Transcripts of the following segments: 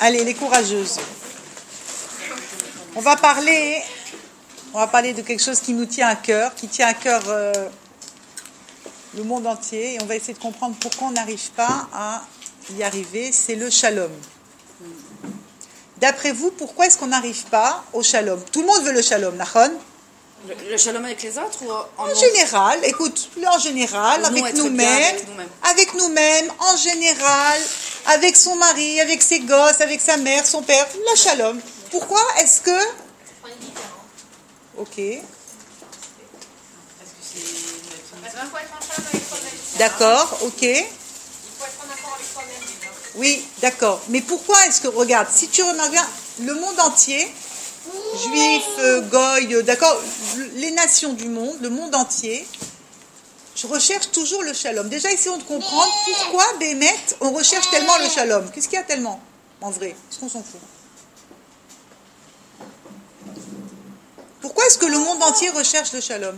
Allez, les courageuses. On va parler de quelque chose qui nous tient à cœur, qui tient à cœur le monde entier, et on va essayer de comprendre pourquoi on n'arrive pas à y arriver. C'est le shalom. D'après vous, pourquoi est-ce qu'on n'arrive pas au shalom? Tout le monde veut le shalom, Nahon? Le shalom avec les autres ou en général, écoute, en général, avec nous-mêmes, en général, avec son mari, avec ses gosses, avec sa mère, son père, le shalom. Pourquoi est-ce que... Ok. D'accord, ok. Il faut être en accord avec soi-même. Oui, d'accord. Mais pourquoi est-ce que, regarde, si tu remarques bien, le monde entier, juifs, goy, d'accord, les nations du monde, le monde entier, je recherche toujours le shalom. Déjà, essayons de comprendre pourquoi, Bémet, on recherche tellement le shalom. Qu'est-ce qu'il y a tellement, en vrai? Est-ce qu'on s'en fout? Pourquoi est-ce que le monde entier recherche le shalom?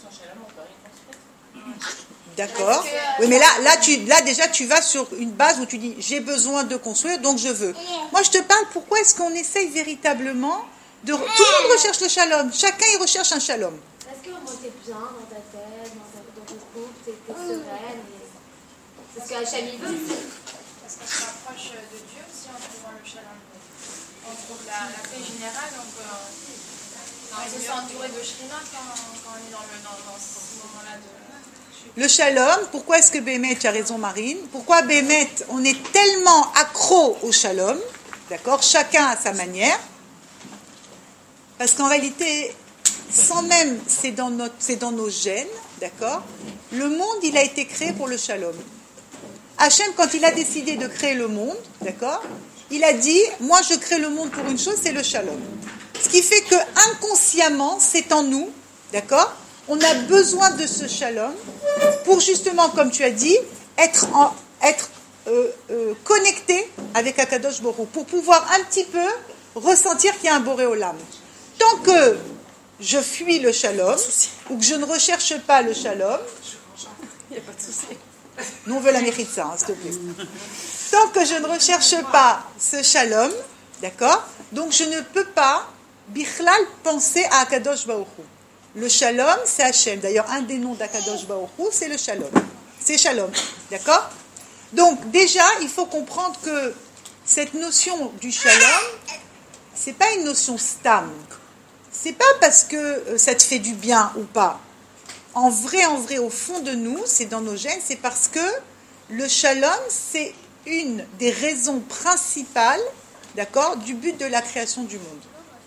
D'accord. Oui, mais là déjà, tu vas sur une base où tu dis, j'ai besoin de construire, donc je veux. Moi, je te parle, pourquoi est-ce qu'on essaye véritablement de... Tout le monde recherche le shalom. Chacun, il recherche un shalom. Est-ce que moi, t'es bien dans ta tête, dans ton couple, t'es sereine c'est ce que Hachem il veut. Parce qu'on se rapproche de Dieu aussi en trouvant le shalom. On trouve la paix générale, on se sent entouré de Shrina quand on est dans ce moment-là de... Le shalom, pourquoi est-ce que Bémet, tu as raison Marine, pourquoi Bémet, on est tellement accro au shalom, d'accord, chacun à sa manière, parce qu'en réalité, sans même, c'est dans nos gènes, d'accord, le monde, il a été créé pour le shalom. Hachem, quand il a décidé de créer le monde, d'accord, il a dit, moi je crée le monde pour une chose, c'est le shalom. Ce qui fait que inconsciemment, c'est en nous, d'accord, on a besoin de ce shalom pour justement, comme tu as dit, être connecté avec Akadosh Borou, pour pouvoir un petit peu ressentir qu'il y a un Boré Olam. Tant que je fuis le shalom, ou que je ne recherche pas le shalom, il n'y a pas de souci. Nous on veut la méritza, hein, s'il te plaît. Tant que je ne recherche pas ce shalom, d'accord, donc je ne peux pas, bichlal, penser à Akadosh Borou. Le shalom, c'est Hachem. D'ailleurs, un des noms d'Akadosh Baruch Hu, c'est le shalom. C'est shalom. D'accord? Donc, déjà, il faut comprendre que cette notion du shalom, c'est pas une notion stam. C'est pas parce que ça te fait du bien ou pas. En vrai, au fond de nous, c'est dans nos gènes, c'est parce que le shalom, c'est une des raisons principales, d'accord, du but de la création du monde.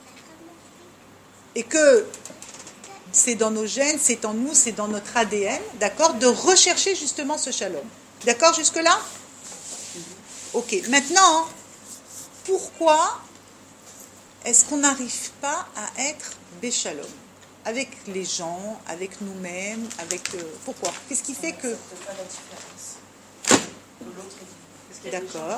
Et que c'est dans nos gènes, c'est en nous, c'est dans notre ADN, d'accord, de rechercher justement ce shalom. D'accord jusque-là? Ok, maintenant, pourquoi est-ce qu'on n'arrive pas à être béchalom? Avec les gens, avec nous-mêmes, pourquoi? Qu'est-ce qui fait que... D'accord.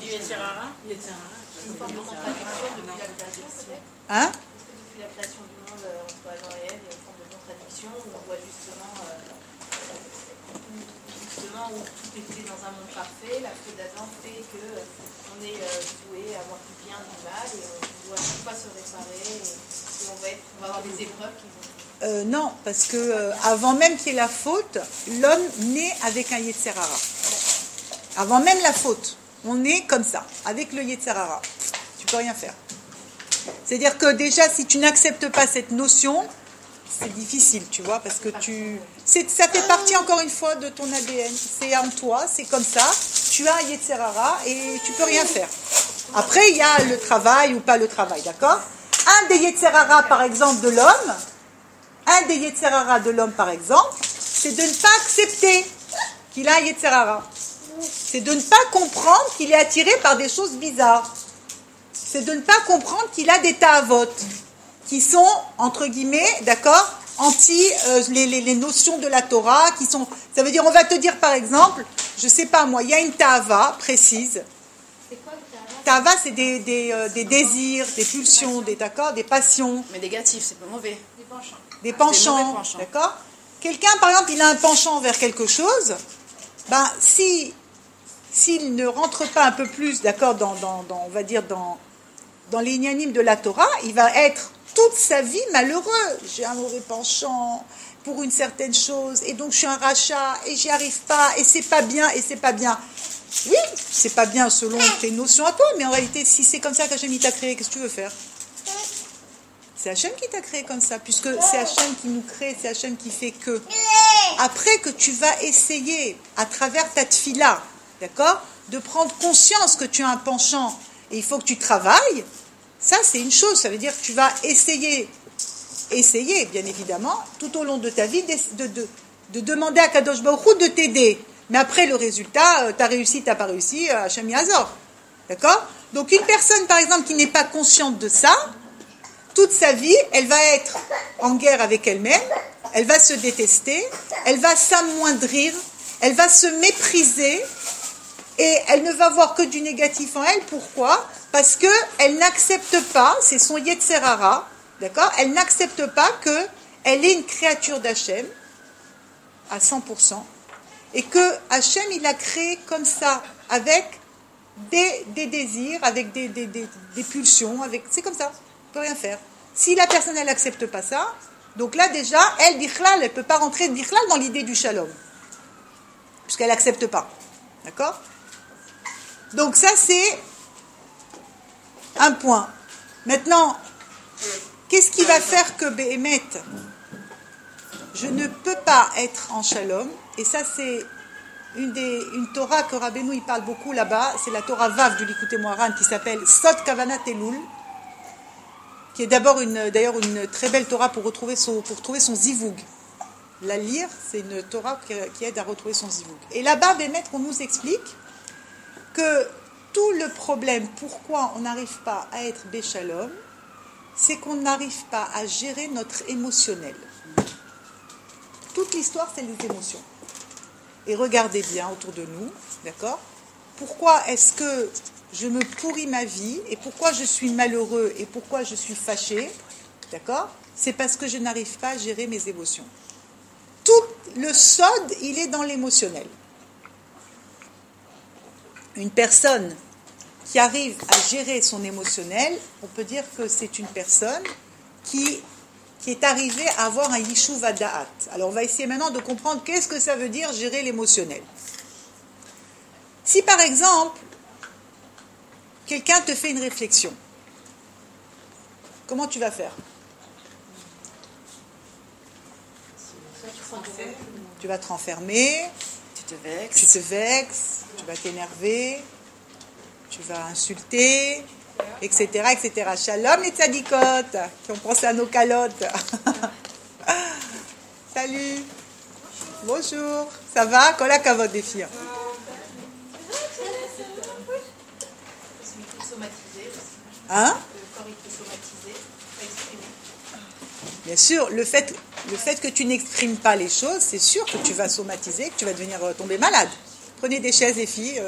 Hein? La création du monde entre Adam et Ève, il y a une forme de contradiction où on voit justement où tout était dans un monde parfait, la faute d'Adam fait qu'on est voué à voir du bien, du mal, et on doit chaque fois se réparer, et on va avoir des épreuves qui vont... Non, parce que avant même qu'il y ait la faute, l'homme naît avec un Yetzer Hara. Avant même la faute, on est comme ça, avec le Yetzer Hara. Tu peux rien faire. C'est-à-dire que déjà, si tu n'acceptes pas cette notion, c'est difficile, tu vois, parce que ça fait partie, encore une fois, de ton ADN. C'est en toi, c'est comme ça. Tu as un Yetzer Hara et tu peux rien faire. Après, il y a le travail ou pas le travail, d'accord? Un des Yetzer Hara, par exemple, de l'homme, par exemple, c'est de ne pas accepter qu'il a un Yetzer Hara. C'est de ne pas comprendre qu'il est attiré par des choses bizarres. C'est de ne pas comprendre qu'il a des ta'avot qui sont, entre guillemets, d'accord, anti les notions de la Torah, qui sont... Ça veut dire, on va te dire par exemple, je sais pas moi, il y a une ta'ava précise. C'est quoi le ta'ava? Ta'ava, c'est des désirs, des pulsions, des passions. Mais négatif, c'est pas mauvais. Des penchants, d'accord? Quelqu'un, par exemple, il a un penchant vers quelque chose, ben, si s'il ne rentre pas un peu plus, d'accord, on va dire, dans les inanimes de la Torah, il va être toute sa vie malheureux. J'ai un mauvais penchant pour une certaine chose, et donc je suis un rachat, et j'y arrive pas, et c'est pas bien, et c'est pas bien. Oui, c'est pas bien selon tes notions à toi, mais en réalité, si c'est comme ça qu'Hachem t'a créé, qu'est-ce que tu veux faire? C'est Hachem qui t'a créé comme ça, puisque c'est Hachem qui nous crée, c'est Hachem qui fait que. Après que tu vas essayer, à travers ta tfila, d'accord, de prendre conscience que tu as un penchant, et il faut que tu travailles, ça c'est une chose, ça veut dire que tu vas essayer, bien évidemment, tout au long de ta vie, de demander à Kadosh Baruch Hu de t'aider. Mais après, le résultat, t'as réussi, t'as pas réussi, Hachem Yazor. D'accord? Donc, une personne, par exemple, qui n'est pas consciente de ça, toute sa vie, elle va être en guerre avec elle-même, elle va se détester, elle va s'amoindrir, elle va se mépriser, et elle ne va voir que du négatif en elle. Pourquoi? Parce qu'elle n'accepte pas, c'est son Yetzer Hara, d'accord? Elle n'accepte pas qu'elle est une créature d'Hachem, à 100%, et que Hachem, il a créé comme ça, avec des désirs, avec des pulsions, c'est comme ça, on ne peut rien faire. Si la personne, elle n'accepte pas ça, donc là déjà, elle, Bichlal, elle ne peut pas rentrer Bichlal dans l'idée du Shalom, puisqu'elle n'accepte pas, d'accord? Donc ça, c'est un point. Maintenant, qu'est-ce qui va faire que Béhémet, je ne peux pas être en Shalom? Et ça, c'est une Torah que Rabbeinu, il parle beaucoup là-bas. C'est la Torah Vav du Likutei Moharan qui s'appelle Sod Kavanat Elul, qui est d'ailleurs une très belle Torah pour retrouver son zivug. La lire, c'est une Torah qui aide à retrouver son zivug. Et là-bas, Bémet, on nous explique que tout le problème, pourquoi on n'arrive pas à être Béchalom, c'est qu'on n'arrive pas à gérer notre émotionnel. Toute l'histoire, c'est les émotions. Et regardez bien autour de nous, d'accord? Pourquoi est-ce que je me pourris ma vie et pourquoi je suis malheureux et pourquoi je suis fâché, d'accord? C'est parce que je n'arrive pas à gérer mes émotions. Tout le sod, il est dans l'émotionnel. Une personne qui arrive à gérer son émotionnel, on peut dire que c'est une personne qui est arrivée à avoir un yishuv hada'at. Alors on va essayer maintenant de comprendre qu'est-ce que ça veut dire gérer l'émotionnel. Si par exemple, quelqu'un te fait une réflexion, comment tu vas faire? Tu vas te renfermer, tu te vexes, tu vas t'énerver, tu vas insulter, etc., etc. Shalom les tzadikot, qui ont pensé à nos calottes. Salut. Bonjour. Ça va? Kol hakavod des filles. Hein? Le corps, il peut somatiser, exprimer. Bien sûr, le fait que tu n'exprimes pas les choses, c'est sûr que tu vas somatiser, que tu vas devenir tomber malade. Prenez des chaises, les filles.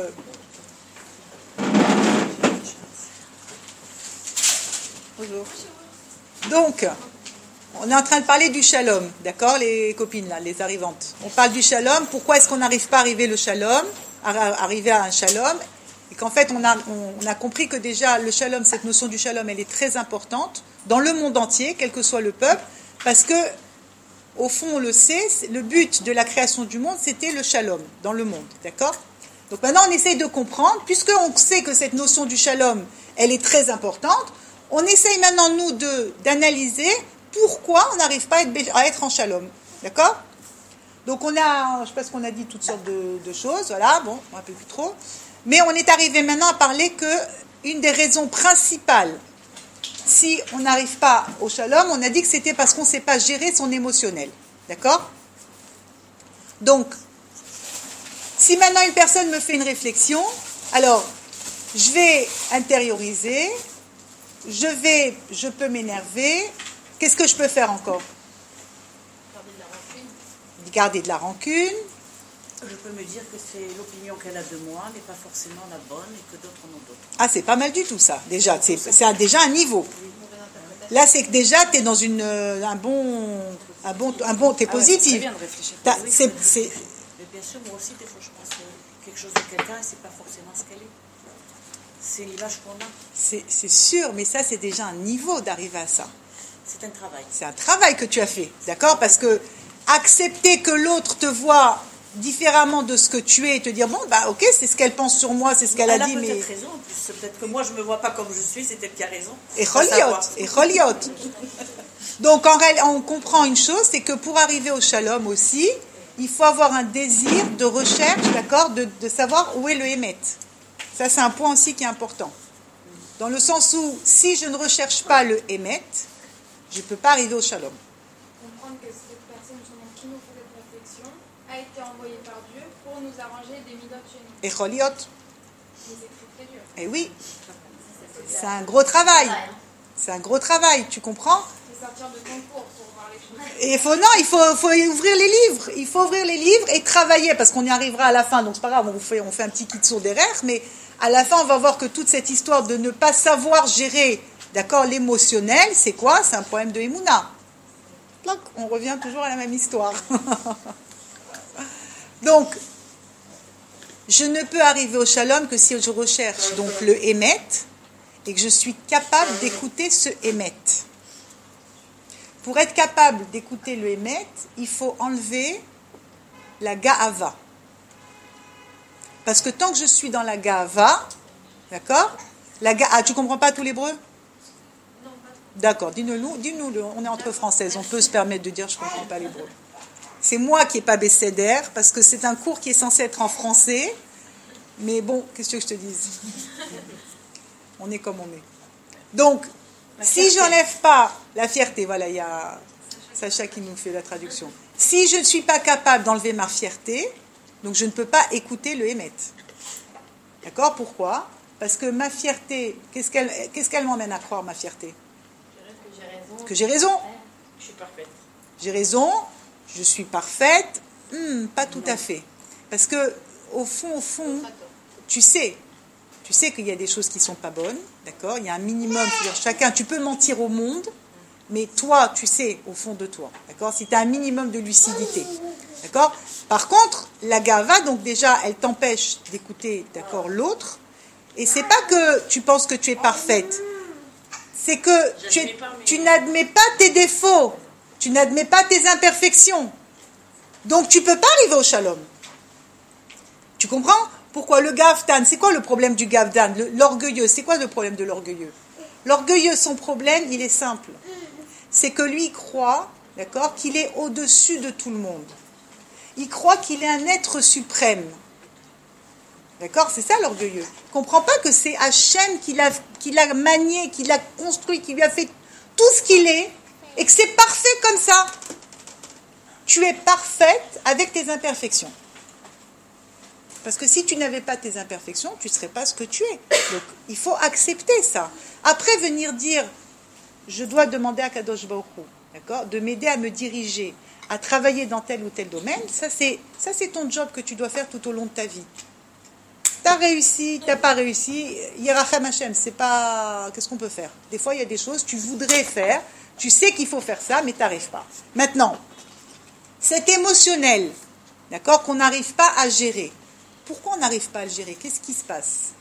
Bonjour. Donc, on est en train de parler du shalom, d'accord, les copines là, les arrivantes. On parle du shalom. Pourquoi est-ce qu'on n'arrive pas à arriver à un shalom? Et qu'en fait, on a compris que déjà, le shalom, cette notion du shalom, elle est très importante dans le monde entier, quel que soit le peuple, parce que, au fond, on le sait, le but de la création du monde, c'était le shalom dans le monde, d'accord? Donc maintenant, on essaye de comprendre, puisqu'on sait que cette notion du shalom, elle est très importante, on essaye maintenant, nous, d'analyser pourquoi on n'arrive pas à être en shalom, d'accord? Donc on a, je ne sais pas ce qu'on a dit, toutes sortes de choses, voilà, bon, on ne rappelle plus trop. Mais on est arrivé maintenant à parler qu'une des raisons principales, si on n'arrive pas au shalom, on a dit que c'était parce qu'on ne sait pas gérer son émotionnel. D'accord? Donc, si maintenant une personne me fait une réflexion, alors, je vais intérioriser, je peux m'énerver, qu'est-ce que je peux faire encore? Garder de la rancune. Je peux me dire que c'est l'opinion qu'elle a de moi n'est pas forcément la bonne et que d'autres en ont d'autres. Ah, c'est pas mal du tout ça, déjà. C'est déjà un niveau. Là, c'est que déjà, tu es dans un bon, t'es positif. C'est bien de réfléchir. Mais bien sûr, moi aussi, des fois, je pense quelque quelque chose de quelqu'un et c'est pas forcément ce qu'elle est. C'est l'image qu'on a. C'est sûr, mais ça, c'est déjà un niveau d'arriver à ça. C'est un travail. C'est un travail que tu as fait, d'accord? Parce que accepter que l'autre te voit différemment de ce que tu es et te dire, bon, bah ok, c'est ce qu'elle pense sur moi, c'est ce qu'elle a dit, mais... Elle a peut-être raison, en plus. C'est peut-être que moi, je me vois pas comme je suis, c'est elle qui a raison. Et Choliot. Donc, on comprend une chose, c'est que pour arriver au shalom aussi, il faut avoir un désir de recherche, d'accord, de savoir où est le émet. Ça, c'est un point aussi qui est important. Dans le sens où, si je ne recherche pas le émet, je ne peux pas arriver au shalom. Comprendre que cette personne selon qui nous fait cette réflexion a été envoyée par Dieu pour nous arranger des midot chez nous. Et Choliot. Mais c'est très très dur. Eh oui. C'est un gros travail. C'est un gros travail, tu comprends? C'est sortir de ton cours pour voir les choses. Et il faut ouvrir les livres. Il faut ouvrir les livres et travailler, parce qu'on y arrivera à la fin. Donc c'est pas grave, on fait un petit kitsour derrière, mais à la fin, on va voir que toute cette histoire de ne pas savoir gérer, d'accord, l'émotionnel, c'est quoi? C'est un problème de Emouna. On revient toujours à la même histoire. Donc, je ne peux arriver au shalom que si je recherche donc le émet et que je suis capable d'écouter ce émet. Pour être capable d'écouter le émet, il faut enlever la ga'ava. Parce que tant que je suis dans la ga'ava, d'accord, tu comprends pas tout l'hébreu? D'accord, dis-nous, on est entre françaises, on peut se permettre de dire je ne comprends pas l'hébreu. C'est moi qui n'ai pas Besséder, parce que c'est un cours qui est censé être en français, mais bon, qu'est-ce que je te dise? On est comme on est. Donc, si je n'enlève pas la fierté, voilà, il y a Sacha qui nous fait la traduction. Si je ne suis pas capable d'enlever ma fierté, donc je ne peux pas écouter le émet. D'accord? Pourquoi? Parce que ma fierté, qu'est-ce qu'elle m'emmène à croire, ma fierté? Que j'ai raison. Je suis parfaite. J'ai raison, je suis parfaite. Pas tout à fait. Parce que, au fond, tu sais qu'il y a des choses qui ne sont pas bonnes, d'accord? Il y a un minimum, c'est-à-dire chacun, tu peux mentir au monde, mais toi, tu sais, au fond de toi, d'accord? Si tu as un minimum de lucidité, d'accord? Par contre, la gava, donc déjà, elle t'empêche d'écouter, d'accord, l'autre, et c'est pas que tu penses que tu es parfaite, c'est que tu n'admets pas tes défauts, tu n'admets pas tes imperfections, donc tu peux pas arriver au shalom. Tu comprends? Pourquoi le gavdan? C'est quoi le problème du gavdan? L'orgueilleux, c'est quoi le problème de l'orgueilleux? L'orgueilleux, son problème, il est simple. C'est que lui croit, d'accord, qu'il est au-dessus de tout le monde. Il croit qu'il est un être suprême. D'accord? C'est ça l'orgueilleux. Il ne comprend pas que c'est Hachem qui l'a manié, qui l'a construit, qui lui a fait tout ce qu'il est, et que c'est parfait comme ça. Tu es parfaite avec tes imperfections. Parce que si tu n'avais pas tes imperfections, tu ne serais pas ce que tu es. Donc, il faut accepter ça. Après, venir dire, je dois demander à Kadosh Baruch Hu, d'accord, de m'aider à me diriger, à travailler dans tel ou tel domaine, ça c'est ton job que tu dois faire tout au long de ta vie. T'as réussi, t'as pas réussi, Yerachem Hashem, c'est pas... Qu'est-ce qu'on peut faire? Des fois, il y a des choses que tu voudrais faire, tu sais qu'il faut faire ça, mais tu n'arrives pas. Maintenant, cet émotionnel, d'accord, qu'on n'arrive pas à gérer, pourquoi on n'arrive pas à le gérer? Qu'est-ce qui se passe?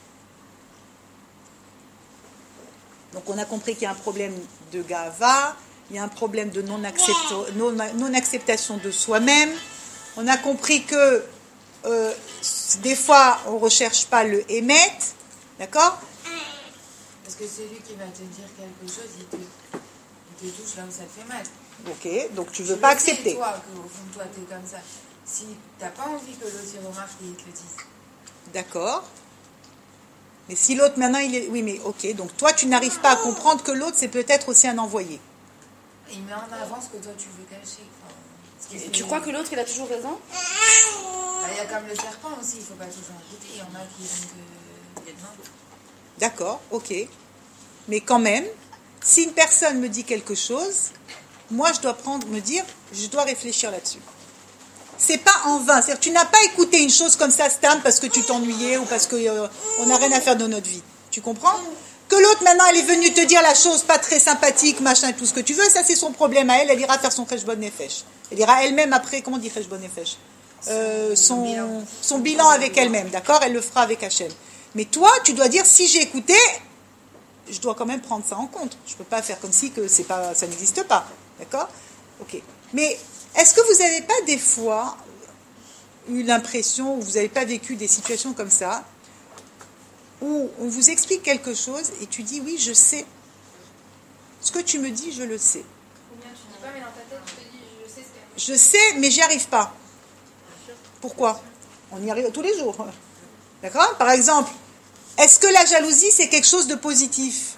Donc on a compris qu'il y a un problème de gava, il y a un problème de non-acceptation de soi-même. On a compris que des fois on ne recherche pas le émet, d'accord? Parce que celui qui va te dire quelque chose, il te touche là où ça te fait mal. Ok, donc tu ne veux pas accepter. Toi, qu'au fond de toi, tu es comme ça. Si tu n'as pas envie que l'autre y remarque et il te le dise. D'accord. Mais si l'autre maintenant il est... Oui mais ok, donc toi tu n'arrives pas à comprendre que l'autre c'est peut-être aussi un envoyé. Il met en avant ce que toi tu veux cacher. Et tu crois que l'autre il a toujours raison? Il y a comme le serpent aussi, il ne faut pas toujours écouter. Il y en a qui ont que... D'accord, ok. Mais quand même, si une personne me dit quelque chose, moi je dois me dire, je dois réfléchir là-dessus. C'est pas en vain. C'est-à-dire, tu n'as pas écouté une chose comme ça, Stan, parce que tu t'ennuyais ou parce qu'on n'a rien à faire de notre vie. Tu comprends? Que l'autre, maintenant, elle est venue te dire la chose pas très sympathique, machin, tout ce que tu veux, ça c'est son problème à elle. Elle ira faire son cheshbon nefesh. Elle ira elle-même après, comment on dit cheshbon nefesh? son bilan avec elle-même, d'accord? Elle le fera avec Hachem. Mais toi, tu dois dire, si j'ai écouté, je dois quand même prendre ça en compte. Je ne peux pas faire comme si que ça n'existe pas, d'accord? Ok. Mais est-ce que vous n'avez pas des fois eu l'impression, ou vous n'avez pas vécu des situations comme ça, où on vous explique quelque chose et tu dis, oui, je sais. Ce que tu me dis, je le sais. Ou bien tu dis pas, mais dans ta tête, tu te dis, je sais ce qu'elle Je sais, mais j'y arrive pas. Pourquoi? On y arrive tous les jours. D'accord? Par exemple, est-ce que la jalousie, c'est quelque chose de positif?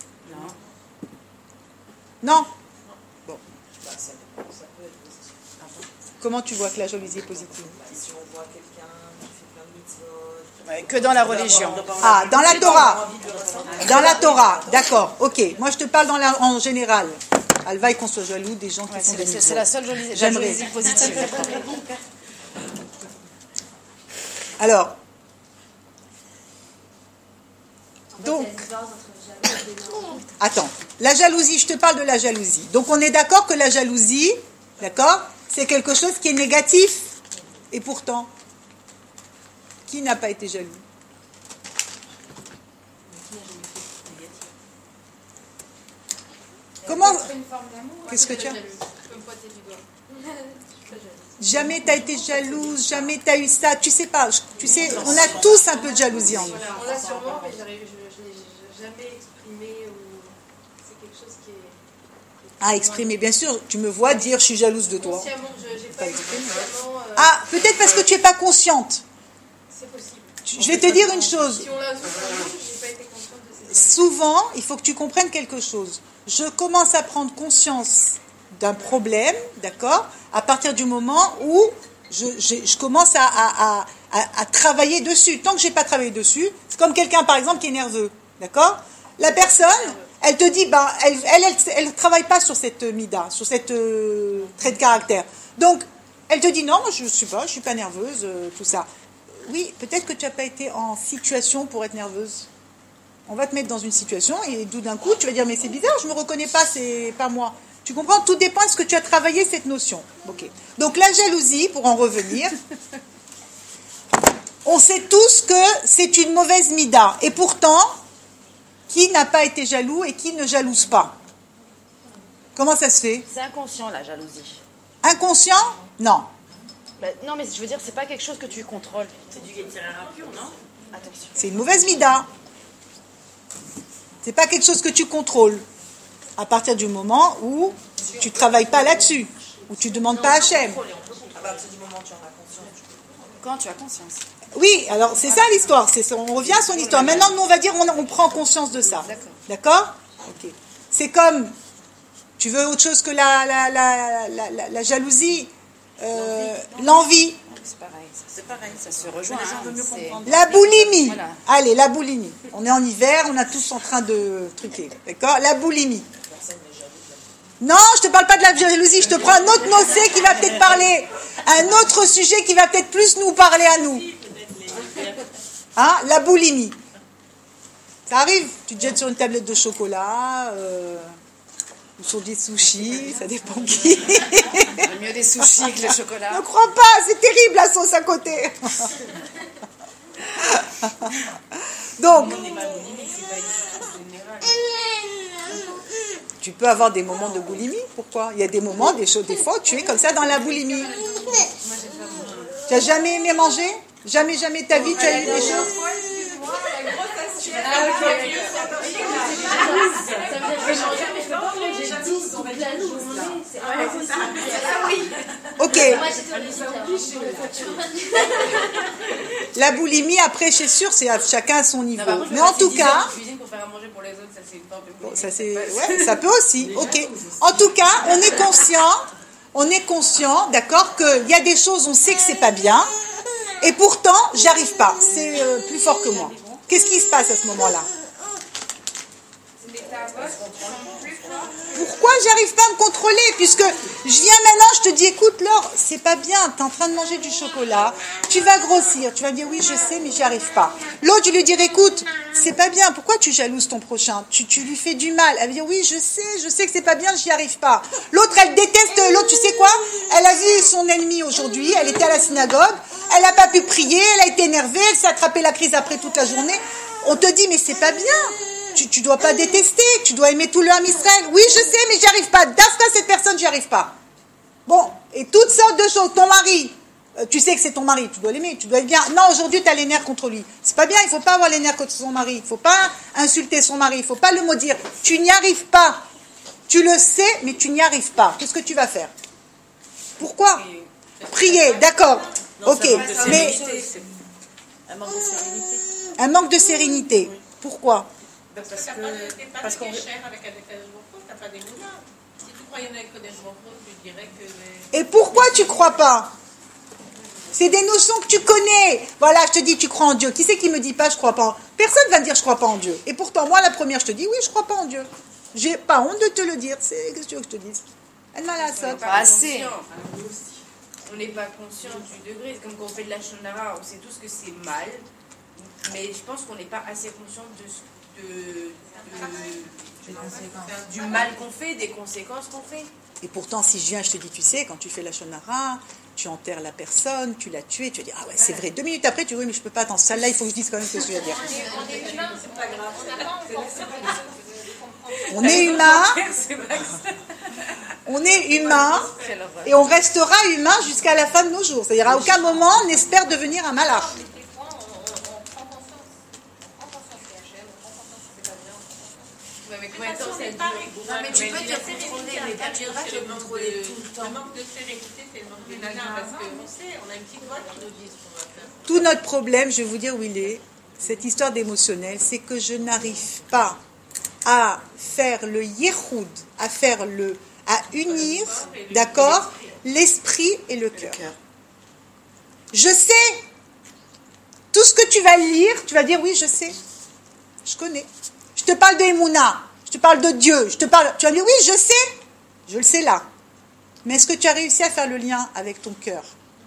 Non. Bon. Comment tu vois que la jalousie est positive? Si on voit quelqu'un qui fait plein de mitzvot. Ouais, que dans la religion. Ah, dans la Torah. Dans la Torah, d'accord. Ok. Moi, je te parle en général. Alvaï qu'on soit jaloux des gens qui font des mitzvot. C'est la seule J'aimerais. jalousie positive. Alors, donc, attends, la jalousie, je te parle de la jalousie. Donc on est d'accord que la jalousie, d'accord, c'est quelque chose qui est négatif. Et pourtant, qui n'a pas été jaloux? Comment? C'est une forme d'amour. Qu'est-ce que tu as? Comme pointer du doigt. Jamais t'as été jalouse, jamais t'as eu ça. Tu sais pas, tu sais, on a tous un peu de jalousie en nous. On l'a sûrement, mais je ne l'ai jamais exprimé ou c'est quelque chose qui est... Ah, exprimer, bien sûr. Tu me vois dire, je suis jalouse de toi. Consciemment, je n'ai pas exprimé vraiment... Ah, peut-être parce que tu n'es pas consciente. C'est possible. Je vais te dire une chose. Si on l'a souffert, je n'ai pas été consciente de ces Souvent, il faut que tu comprennes quelque chose. Je commence à prendre conscience d'un problème, d'accord, à partir du moment où je commence à travailler dessus. Tant que je n'ai pas travaillé dessus, c'est comme quelqu'un, par exemple, qui est nerveux, d'accord? La personne, elle te dit, ben, elle ne travaille pas sur cette mida, sur cette trait de caractère. Donc, elle te dit, non, je ne suis pas nerveuse, tout ça. Oui, peut-être que tu n'as pas été en situation pour être nerveuse. On va te mettre dans une situation et tout d'un coup, tu vas dire, mais c'est bizarre, je ne me reconnais pas, c'est pas moi. Tu comprends? Tout dépend de ce que tu as travaillé cette notion. Ok. Donc la jalousie, pour en revenir, on sait tous que c'est une mauvaise mida. Et pourtant, qui n'a pas été jaloux et qui ne jalouse pas? Comment ça se fait? C'est inconscient, la jalousie. Inconscient? Non. Non, mais je veux dire, c'est pas quelque chose que tu contrôles. C'est du Yetzirah pur, non? Attention. C'est une mauvaise mida. C'est pas quelque chose que tu contrôles. À partir du moment où tu ne travailles pas là-dessus, où tu ne demandes pas à Hachem. À partir du moment où tu en as conscience, tu peux. Quand tu as conscience. Oui, alors c'est ça l'histoire. On revient à son histoire. Maintenant, nous, on va dire on prend conscience de ça. D'accord? Ok. C'est comme, tu veux autre chose que la jalousie, l'envie. C'est pareil, ça se rejoint. Les gens veulent mieux comprendre. La boulimie. Voilà. Allez, la boulimie. On est en hiver, on est tous en train de truquer. D'accord? La boulimie. Non, je te parle pas de la jalousie, je te prends un autre nocé qui va peut-être parler, un autre sujet qui va peut-être plus nous parler à nous. Hein? La boulimie. Ça arrive, tu te jettes sur une tablette de chocolat, ou sur des sushis, ça dépend qui. Le mieux des sushis que le chocolat. Ne crois pas, c'est terrible la sauce à côté. Donc, tu peux avoir des moments de boulimie. Pourquoi? Il y a des moments, des fois, où tu es comme ça dans la boulimie. Tu n'as jamais aimé manger? Jamais de ta vie, tu as eu des choses? Ok. La boulimie, après, c'est sûr, c'est à chacun à son niveau. Mais en tout cas, bon, ça c'est, ouais, ça peut aussi. Ok. En tout cas, on est conscient, d'accord, qu'il y a des choses, on sait que c'est pas bien, et pourtant, j'arrive pas. C'est plus fort que moi. Qu'est-ce qui se passe à ce moment-là? Les tavots sont plus forts Pourquoi j'arrive pas à me contrôler? Puisque je viens maintenant, je te dis, écoute Laure, c'est pas bien, tu es en train de manger du chocolat, tu vas grossir, tu vas me dire oui je sais mais j'y arrive pas. L'autre je lui dire écoute, c'est pas bien, pourquoi tu jalouses ton prochain? Tu lui fais du mal. Elle va dire oui je sais que c'est pas bien, j'y arrive pas. L'autre elle déteste l'autre, tu sais quoi? Elle a vu son ennemi aujourd'hui, elle était à la synagogue, elle n'a pas pu prier, elle a été énervée, elle s'est attrapée la crise après toute la journée. On te dit mais c'est pas bien. Tu dois pas détester, tu dois aimer tout le Ham Israël. Oui, je sais, mais j'y arrive pas. D'Afka, cette personne, j'y arrive pas. Bon, et toutes sortes de choses. Ton mari, tu sais que c'est ton mari, tu dois l'aimer, tu dois être bien. Non, aujourd'hui, tu as les nerfs contre lui. C'est pas bien, il faut pas avoir les nerfs contre son mari. Il faut pas insulter son mari, il faut pas le maudire. Tu n'y arrives pas. Tu le sais, mais tu n'y arrives pas. Qu'est-ce que tu vas faire? Pourquoi? Prier, d'accord. Ok, mais un manque de sérénité. un manque de sérénité. Pourquoi? Parce qu'on cher avec Akadosh Baruch Hu, t'as pas des moulins. Si tu croyais en Akadosh Baruch Hu, tu dirais que... Et pourquoi tu crois pas? C'est des notions que tu connais. Voilà, je te dis, tu crois en Dieu. Qui c'est qui me dit pas je crois pas? Personne va me dire je crois pas en Dieu. Et pourtant, moi, la première, je te dis oui, je crois pas en Dieu. J'ai pas honte de te le dire. Qu'est-ce que tu veux que je te dise? Elle m'a la sotte. Pas assez. On n'est pas conscient du degré. C'est comme quand on fait de la shonara, on sait tous que c'est mal. Mais je pense qu'on n'est pas assez conscient du mal qu'on fait, des conséquences qu'on fait. Et pourtant, si je viens, je te dis, tu sais, quand tu fais la shonara, tu enterres la personne, tu l'as tuée, tu vas dire, ah ouais, c'est vrai. 2 minutes après, tu dis, oui, mais je peux pas, attends, celle-là, il faut que je dise quand même ce que je vais dire. On est humain, c'est pas grave. On est humain, on est humain, et on restera humain jusqu'à la fin de nos jours. C'est-à-dire, à aucun moment, on espère devenir un malach. Des fois, on prend conscience. On prend conscience des HM, on prend conscience que c'est pas bien. Ouais, mais combien de temps ça dure? Non, mais tu peux te contrôler, mais pas tu peux pas te contrôler tout le temps. Le manque de sérénité, c'est le manque de nana. Parce qu'on sait, on a une petite voix qui nous dit ce qu'on va faire. Tout notre problème, je vais vous dire où il est, cette histoire d'émotionnel, c'est que je n'arrive pas à faire le yichoud, à unir, d'accord, l'esprit et le cœur. Je sais. Tout ce que tu vas lire, tu vas dire oui, je sais. Je connais. Je te parle de Emouna, je te parle de Dieu, tu vas dire oui, je sais. Je le sais là. Mais est-ce que tu as réussi à faire le lien avec ton cœur?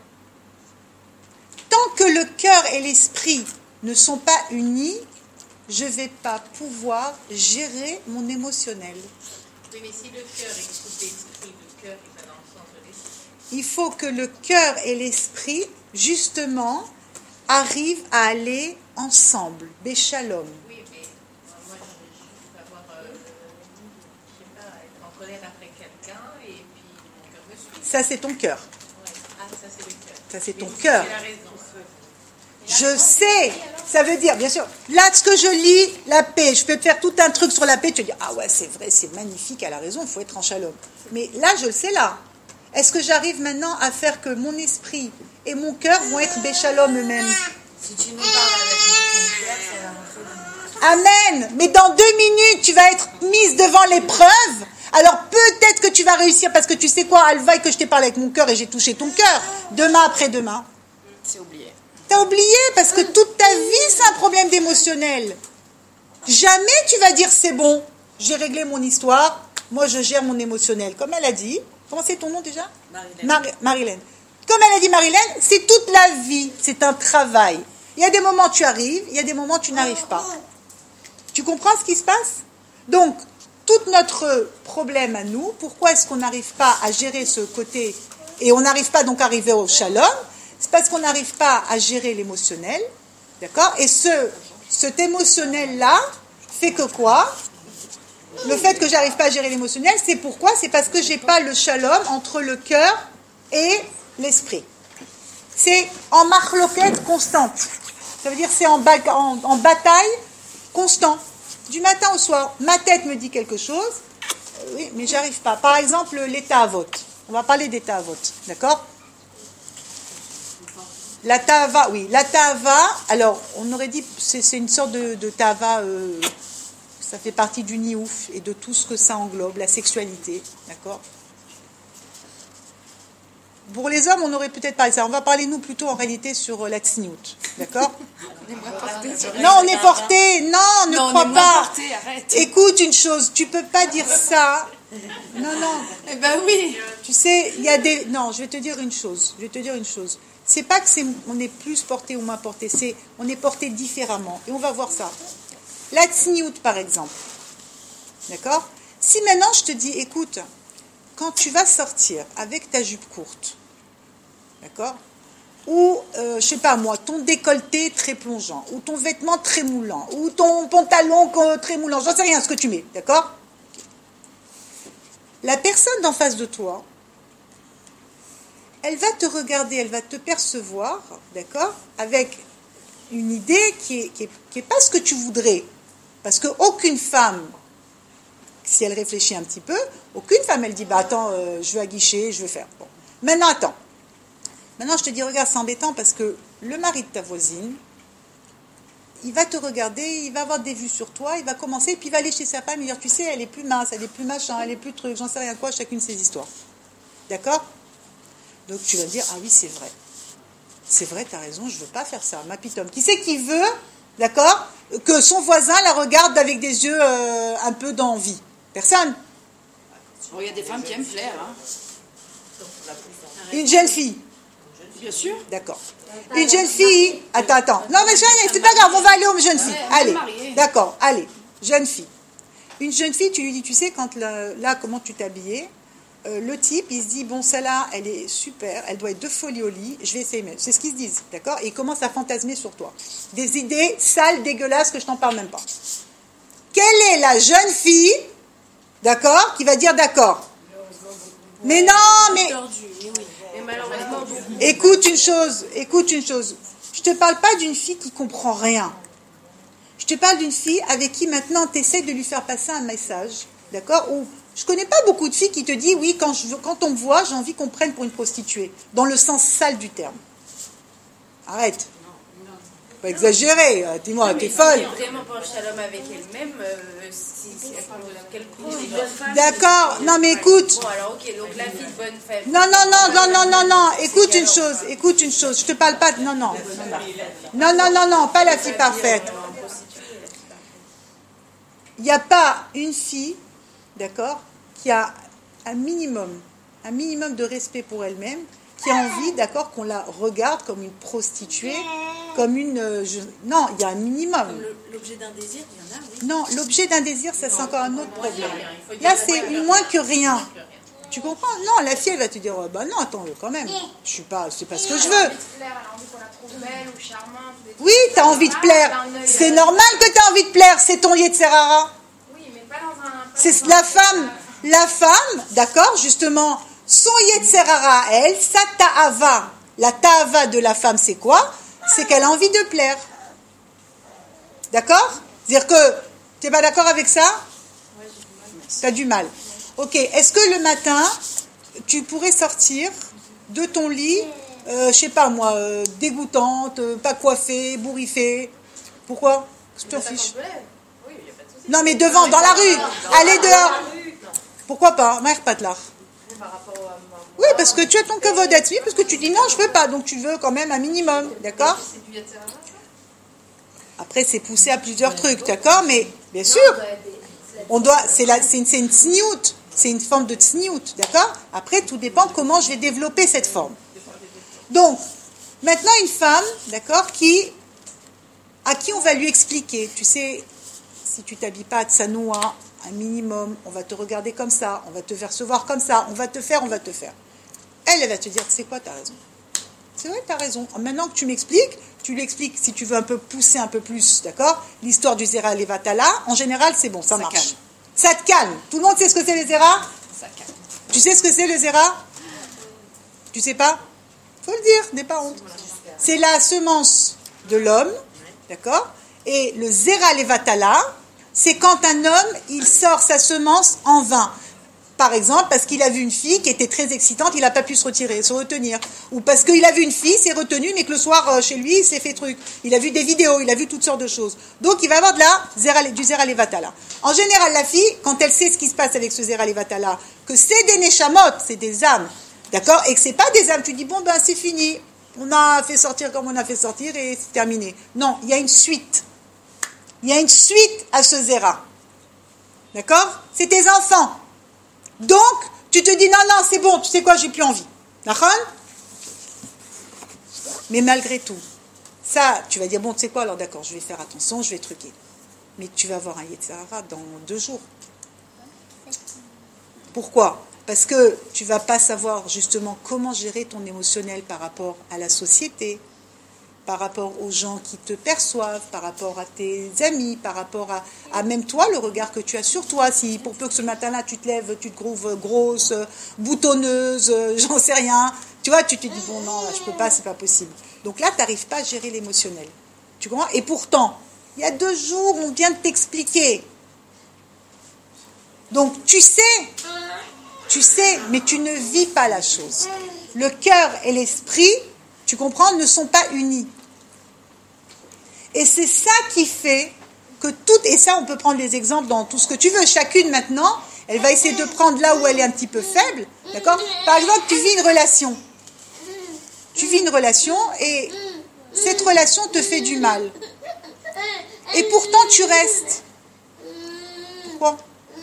Tant que le cœur et l'esprit ne sont pas unis, je ne vais pas pouvoir gérer mon émotionnel. Oui, mais si le cœur écoute l'esprit, le cœur il va dans le sens de l'esprit. Il faut que le cœur et l'esprit, justement, arrivent à aller ensemble. Béchalom. Oui, mais moi j'aurais juste avoir, je sais pas, être en colère après quelqu'un et puis mon cœur me suit. Ça, c'est ton cœur. Ouais. Ah, ça c'est le cœur. Ça, c'est ton Mais cœur. c'est la raison. Je sais. Ça veut dire, bien sûr, là, ce que je lis, la paix, je peux te faire tout un truc sur la paix, tu te dis, ah ouais, c'est vrai, c'est magnifique, elle a raison, il faut être en shalom. Mais là, je le sais là. Est-ce que j'arrive maintenant à faire que mon esprit et mon cœur vont être béchalom eux-mêmes? Si tu nous parles avec ton cœur, ça va rentrer dans Amen. Mais dans 2 minutes, tu vas être mise devant l'épreuve. Alors peut-être que tu vas réussir parce que tu sais quoi, Alvaï, que je t'ai parlé avec mon cœur et j'ai touché ton cœur. Demain après demain. c'est oublié. T'as oublié parce que toute ta vie, c'est un problème d'émotionnel. Jamais tu vas dire c'est bon, j'ai réglé mon histoire, moi je gère mon émotionnel. Comme elle a dit, comment c'est ton nom déjà? Marilène. Comme elle a dit Marilène, c'est toute la vie, c'est un travail. Il y a des moments où tu arrives, il y a des moments où tu n'arrives pas. Tu comprends ce qui se passe? Donc, tout notre problème à nous, pourquoi est-ce qu'on n'arrive pas à gérer ce côté, et on n'arrive pas donc à arriver au shalom, c'est parce qu'on n'arrive pas à gérer l'émotionnel, d'accord? Et cet émotionnel-là fait que quoi? Le fait que j'arrive pas à gérer l'émotionnel, c'est pourquoi? C'est parce que j'ai pas le shalom entre le cœur et l'esprit. C'est en marloquette constante. Ça veut dire c'est en bataille constant. Du matin au soir, ma tête me dit quelque chose, oui, mais j'arrive pas. Par exemple, l'état à vote. On va parler d'état à vote, d'accord? La ta'ava, oui, la ta'ava, alors on aurait dit, c'est une sorte de ta'ava, ça fait partie du niouf et de tout ce que ça englobe, la sexualité, d'accord? Pour les hommes, on aurait peut-être parlé de ça. On va parler, nous, plutôt en réalité sur la tsniout. D'accord? Non, on est porté. Non, ne crois pas. Écoute une chose, tu peux pas dire ça. Non, non. Eh ben oui. Tu sais, il y a des... Non, je vais te dire une chose. C'est pas que on est plus porté ou moins porté, c'est on est porté différemment. Et on va voir ça. La tsniout, par exemple. D'accord? Si maintenant je te dis, écoute, quand tu vas sortir avec ta jupe courte, d'accord? Ou, je sais pas moi, ton décolleté très plongeant, ou ton vêtement très moulant, ou ton pantalon très moulant, j'en sais rien ce que tu mets, d'accord? La personne d'en face de toi, elle va te regarder, elle va te percevoir, d'accord, avec une idée qui est pas ce que tu voudrais. Parce qu'aucune femme, si elle réfléchit un petit peu, aucune femme, elle dit, bah attends, je vais aguicher, je vais faire. Bon. Maintenant, attends. Maintenant, je te dis, regarde, c'est embêtant parce que le mari de ta voisine, il va te regarder, il va avoir des vues sur toi, il va commencer, et puis il va aller chez sa femme et dire, tu sais, elle est plus mince, elle est plus machin, elle est plus truc, j'en sais rien quoi, chacune ses histoires. D'accord? Donc tu vas dire, ah oui, c'est vrai. C'est vrai, t'as raison, je veux pas faire ça. Ma pitome. Qui c'est qui veut, d'accord, que son voisin la regarde avec des yeux un peu d'envie? Personne. Bon, il y a des femmes qui aiment plaire. Hein. Une jeune fille. Bien sûr. D'accord. Une jeune fille. Attends. Non, mais c'est pas grave, on va aller aux jeunes filles. Allez. D'accord, allez. Jeune fille. Une jeune fille, tu lui dis, tu sais, quand là comment tu t'es habillée, le type, il se dit, bon, celle-là, elle est super, elle doit être de folie au lit, je vais essayer. C'est ce qu'ils se disent, d'accord? Et il commence à fantasmer sur toi. Des idées sales, dégueulasses, que je t'en parle même pas. Quelle est la jeune fille, d'accord, qui va dire d'accord? Mais non, mais... Écoute une chose. Je te parle pas d'une fille qui comprend rien. Je te parle d'une fille avec qui maintenant tu essaies de lui faire passer un message, d'accord? Ou je connais pas beaucoup de filles qui te disent oui, quand on me voit, j'ai envie qu'on me prenne pour une prostituée, dans le sens sale du terme. Arrête. Pas exagérer, dis-moi, t'es folle. Vraiment pas un shalom avec elle-même, si elle parle de quel coup des bonnes femmes. D'accord, non mais écoute. Bon alors ok, donc la fille de bonne femme. Non, écoute une chose, je te parle pas, non, pas la fille parfaite. Il n'y a pas une fille, d'accord, qui a un minimum de respect pour elle-même, qui a envie, d'accord, qu'on la regarde comme une prostituée, comme une... non, il y a un minimum. Comme l'objet d'un désir, il y en a, oui. Non, l'objet d'un désir, ça c'est encore un autre problème. Là, c'est moins que rien. Tu comprends? Non, la fille, elle va te dire, bah non, attends, quand même, c'est pas ce que je veux. Oui, t'as envie de plaire. C'est normal que t'as envie de plaire, c'est ton Yetzerara. Oui, mais pas dans un... C'est la femme, d'accord, justement, son Yetzerara, elle, sa ta'ava. La ta'ava de la femme, c'est quoi? C'est qu'elle a envie de plaire. D'accord? C'est-à-dire que, t'es pas d'accord avec ça? T'as du mal. Ok, est-ce que le matin, tu pourrais sortir de ton lit, je sais pas moi, dégoûtante, pas coiffée, bourriffée? Pourquoi? Je t'en fiche. Non mais devant, dans la rue, aller dehors. Pourquoi pas? Maher-Patlar. Oui, parce que tu as ton kavod d'atzmi, parce que tu dis non, je veux pas, donc tu veux quand même un minimum, d'accord? Après, c'est poussé à plusieurs trucs, d'accord? Mais bien sûr, on doit, c'est une tsniout, c'est une forme de tsniout, d'accord? Après, tout dépend comment je vais développer cette forme. Donc, maintenant une femme, d'accord, à qui on va lui expliquer, tu sais, si tu t'habilles pas à tsanoua, un minimum, on va te regarder comme ça, on va te faire recevoir comme ça, on va te faire. Elle va te dire, c'est quoi, t'as raison. C'est vrai, t'as raison. Maintenant que tu lui expliques, si tu veux un peu pousser un peu plus, d'accord, l'histoire du Zera Levatala, en général, c'est bon, ça marche. Calme. Ça te calme. Tout le monde sait ce que c'est le Zera? Ça calme. Tu sais ce que c'est le Zera? Tu sais pas? Faut le dire, n'aie pas honte. C'est la semence de l'homme, d'accord? Et le Zera Levatala, c'est quand un homme, il sort sa semence en vain. Par exemple, parce qu'il a vu une fille qui était très excitante, il n'a pas pu se retenir. Ou parce qu'il a vu une fille, s'est retenu, mais que le soir, chez lui, il s'est fait truc. Il a vu des vidéos, il a vu toutes sortes de choses. Donc, il va avoir du Zera Levatala. En général, la fille, quand elle sait ce qui se passe avec ce Zera Levatala, que c'est des Neshamot, c'est des âmes, D'accord? Et que c'est pas des âmes. Tu dis, bon, ben, c'est fini. On a fait sortir comme on a fait sortir et c'est terminé. Non, il y a une suite. Il y a une suite à ce zéra. D'accord? C'est tes enfants. Donc, tu te dis, non, c'est bon, tu sais quoi, j'ai plus envie. D'accord? Mais malgré tout, ça, tu vas dire, bon, tu sais quoi, alors d'accord, je vais faire attention, je vais truquer. Mais tu vas avoir un Yetzirah dans 2 jours. Pourquoi? Parce que tu ne vas pas savoir justement comment gérer ton émotionnel par rapport à la société, par rapport aux gens qui te perçoivent, par rapport à tes amis, par rapport à même toi, le regard que tu as sur toi. Si pour peu que ce matin-là, tu te lèves, tu te trouves grosse, boutonneuse, j'en sais rien, tu vois, tu te dis, bon, non, là, je ne peux pas, c'est pas possible. Donc là, tu n'arrives pas à gérer l'émotionnel. Tu comprends? Et pourtant, il y a 2 jours, on vient de t'expliquer. Donc, tu sais, mais tu ne vis pas la chose. Le cœur et l'esprit, tu comprends, ne sont pas unis. Et c'est ça qui fait que et ça on peut prendre des exemples dans tout ce que tu veux, chacune maintenant, elle va essayer de prendre là où elle est un petit peu faible, d'accord? Par exemple, tu vis une relation. Tu vis une relation et cette relation te fait du mal. Et pourtant tu restes. Pourquoi?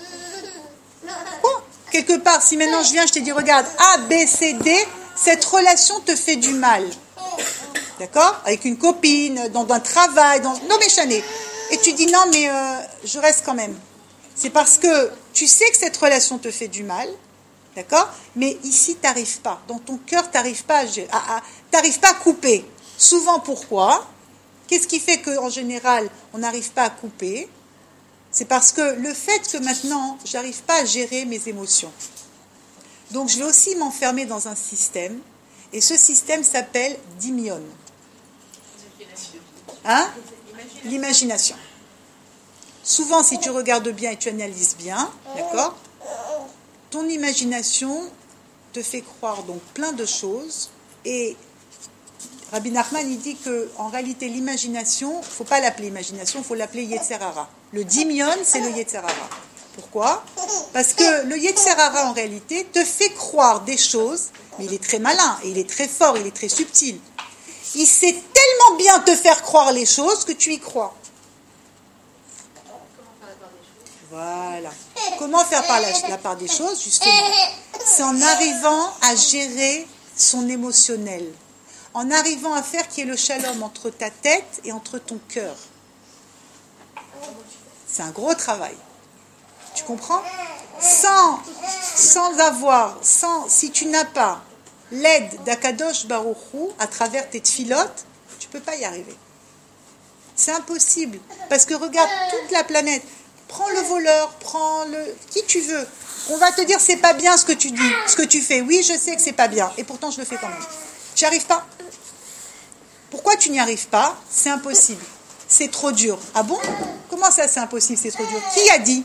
Quelque part, si maintenant je viens, je te dis, regarde, A, B, C, D, cette relation te fait du mal. D'accord? Avec une copine, dans un travail, non mais chané. Et tu dis, non mais je reste quand même. C'est parce que tu sais que cette relation te fait du mal, d'accord? Mais ici, tu n'arrives pas. Dans ton cœur, tu n'arrives pas à couper. Souvent, pourquoi? Qu'est-ce qui fait qu'en général, on n'arrive pas à couper? C'est parce que le fait que maintenant, je n'arrive pas à gérer mes émotions. Donc, je vais aussi m'enfermer dans un système. Et ce système s'appelle Dimion. Hein? L'imagination. Souvent, si tu regardes bien et tu analyses bien, d'accord, ton imagination te fait croire donc plein de choses. Et Rabbi Nachman, il dit qu'en réalité, l'imagination, il ne faut pas l'appeler imagination, il faut l'appeler Yetzer Hara. Le Dimion, c'est le Yetzer Hara. Pourquoi? Parce que le Yetzer Hara, en réalité, te fait croire des choses, mais il est très malin, et il est très fort, il est très subtil. Il sait tellement bien te faire croire les choses que tu y crois. Voilà. Comment faire par la part des choses, justement? C'est en arrivant à gérer son émotionnel. En arrivant à faire qu'il y ait le shalom entre ta tête et entre ton cœur. C'est un gros travail. Tu comprends? Si tu n'as pas l'aide d'Akadosh Baruch Hu à travers tes tfilotes, tu ne peux pas y arriver. C'est impossible. Parce que regarde toute la planète. Prends le voleur, qui tu veux. On va te dire c'est pas bien ce que tu dis, ce que tu fais. Oui, je sais que c'est pas bien. Et pourtant, je le fais quand même. Tu n'y arrives pas. Pourquoi tu n'y arrives pas? C'est impossible. C'est trop dur. Ah bon? Comment ça, c'est impossible, c'est trop dur? Qui a dit?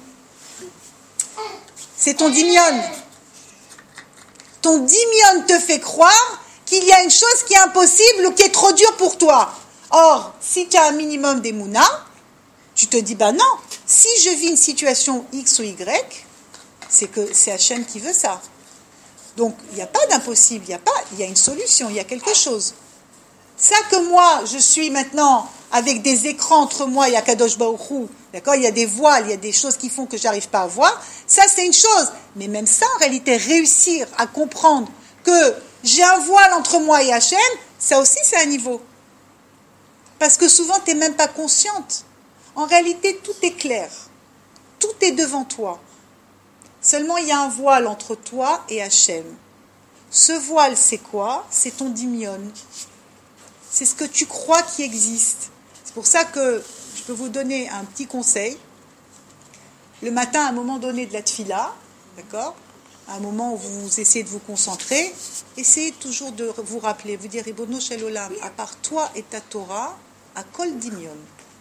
C'est ton dimion. Ton dimion te fait croire qu'il y a une chose qui est impossible ou qui est trop dure pour toi. Or, si tu as un minimum d'émouna, tu te dis, non, si je vis une situation X ou Y, c'est que c'est Hachem qui veut ça. Donc, il n'y a pas d'impossible, il y a une solution, il y a quelque chose. Ça que moi, je suis maintenant avec des écrans entre moi et Akadosh Baruch Hu, d'accord, il y a des voiles, il y a des choses qui font que je n'arrive pas à voir, ça c'est une chose. Mais même ça, en réalité, réussir à comprendre que j'ai un voile entre moi et Hachem, ça aussi c'est un niveau. Parce que souvent, tu n'es même pas consciente. En réalité, tout est clair. Tout est devant toi. Seulement, il y a un voile entre toi et Hachem. Ce voile, c'est quoi? C'est ton dimion. C'est ce que tu crois qui existe. C'est pour ça que je peux vous donner un petit conseil. Le matin, à un moment donné de la tfila, d'accord? À un moment où vous essayez de vous concentrer, essayez toujours de vous rappeler, vous dire, Ribono Shel Olam, à part toi et ta Torah, à Kol Dimion.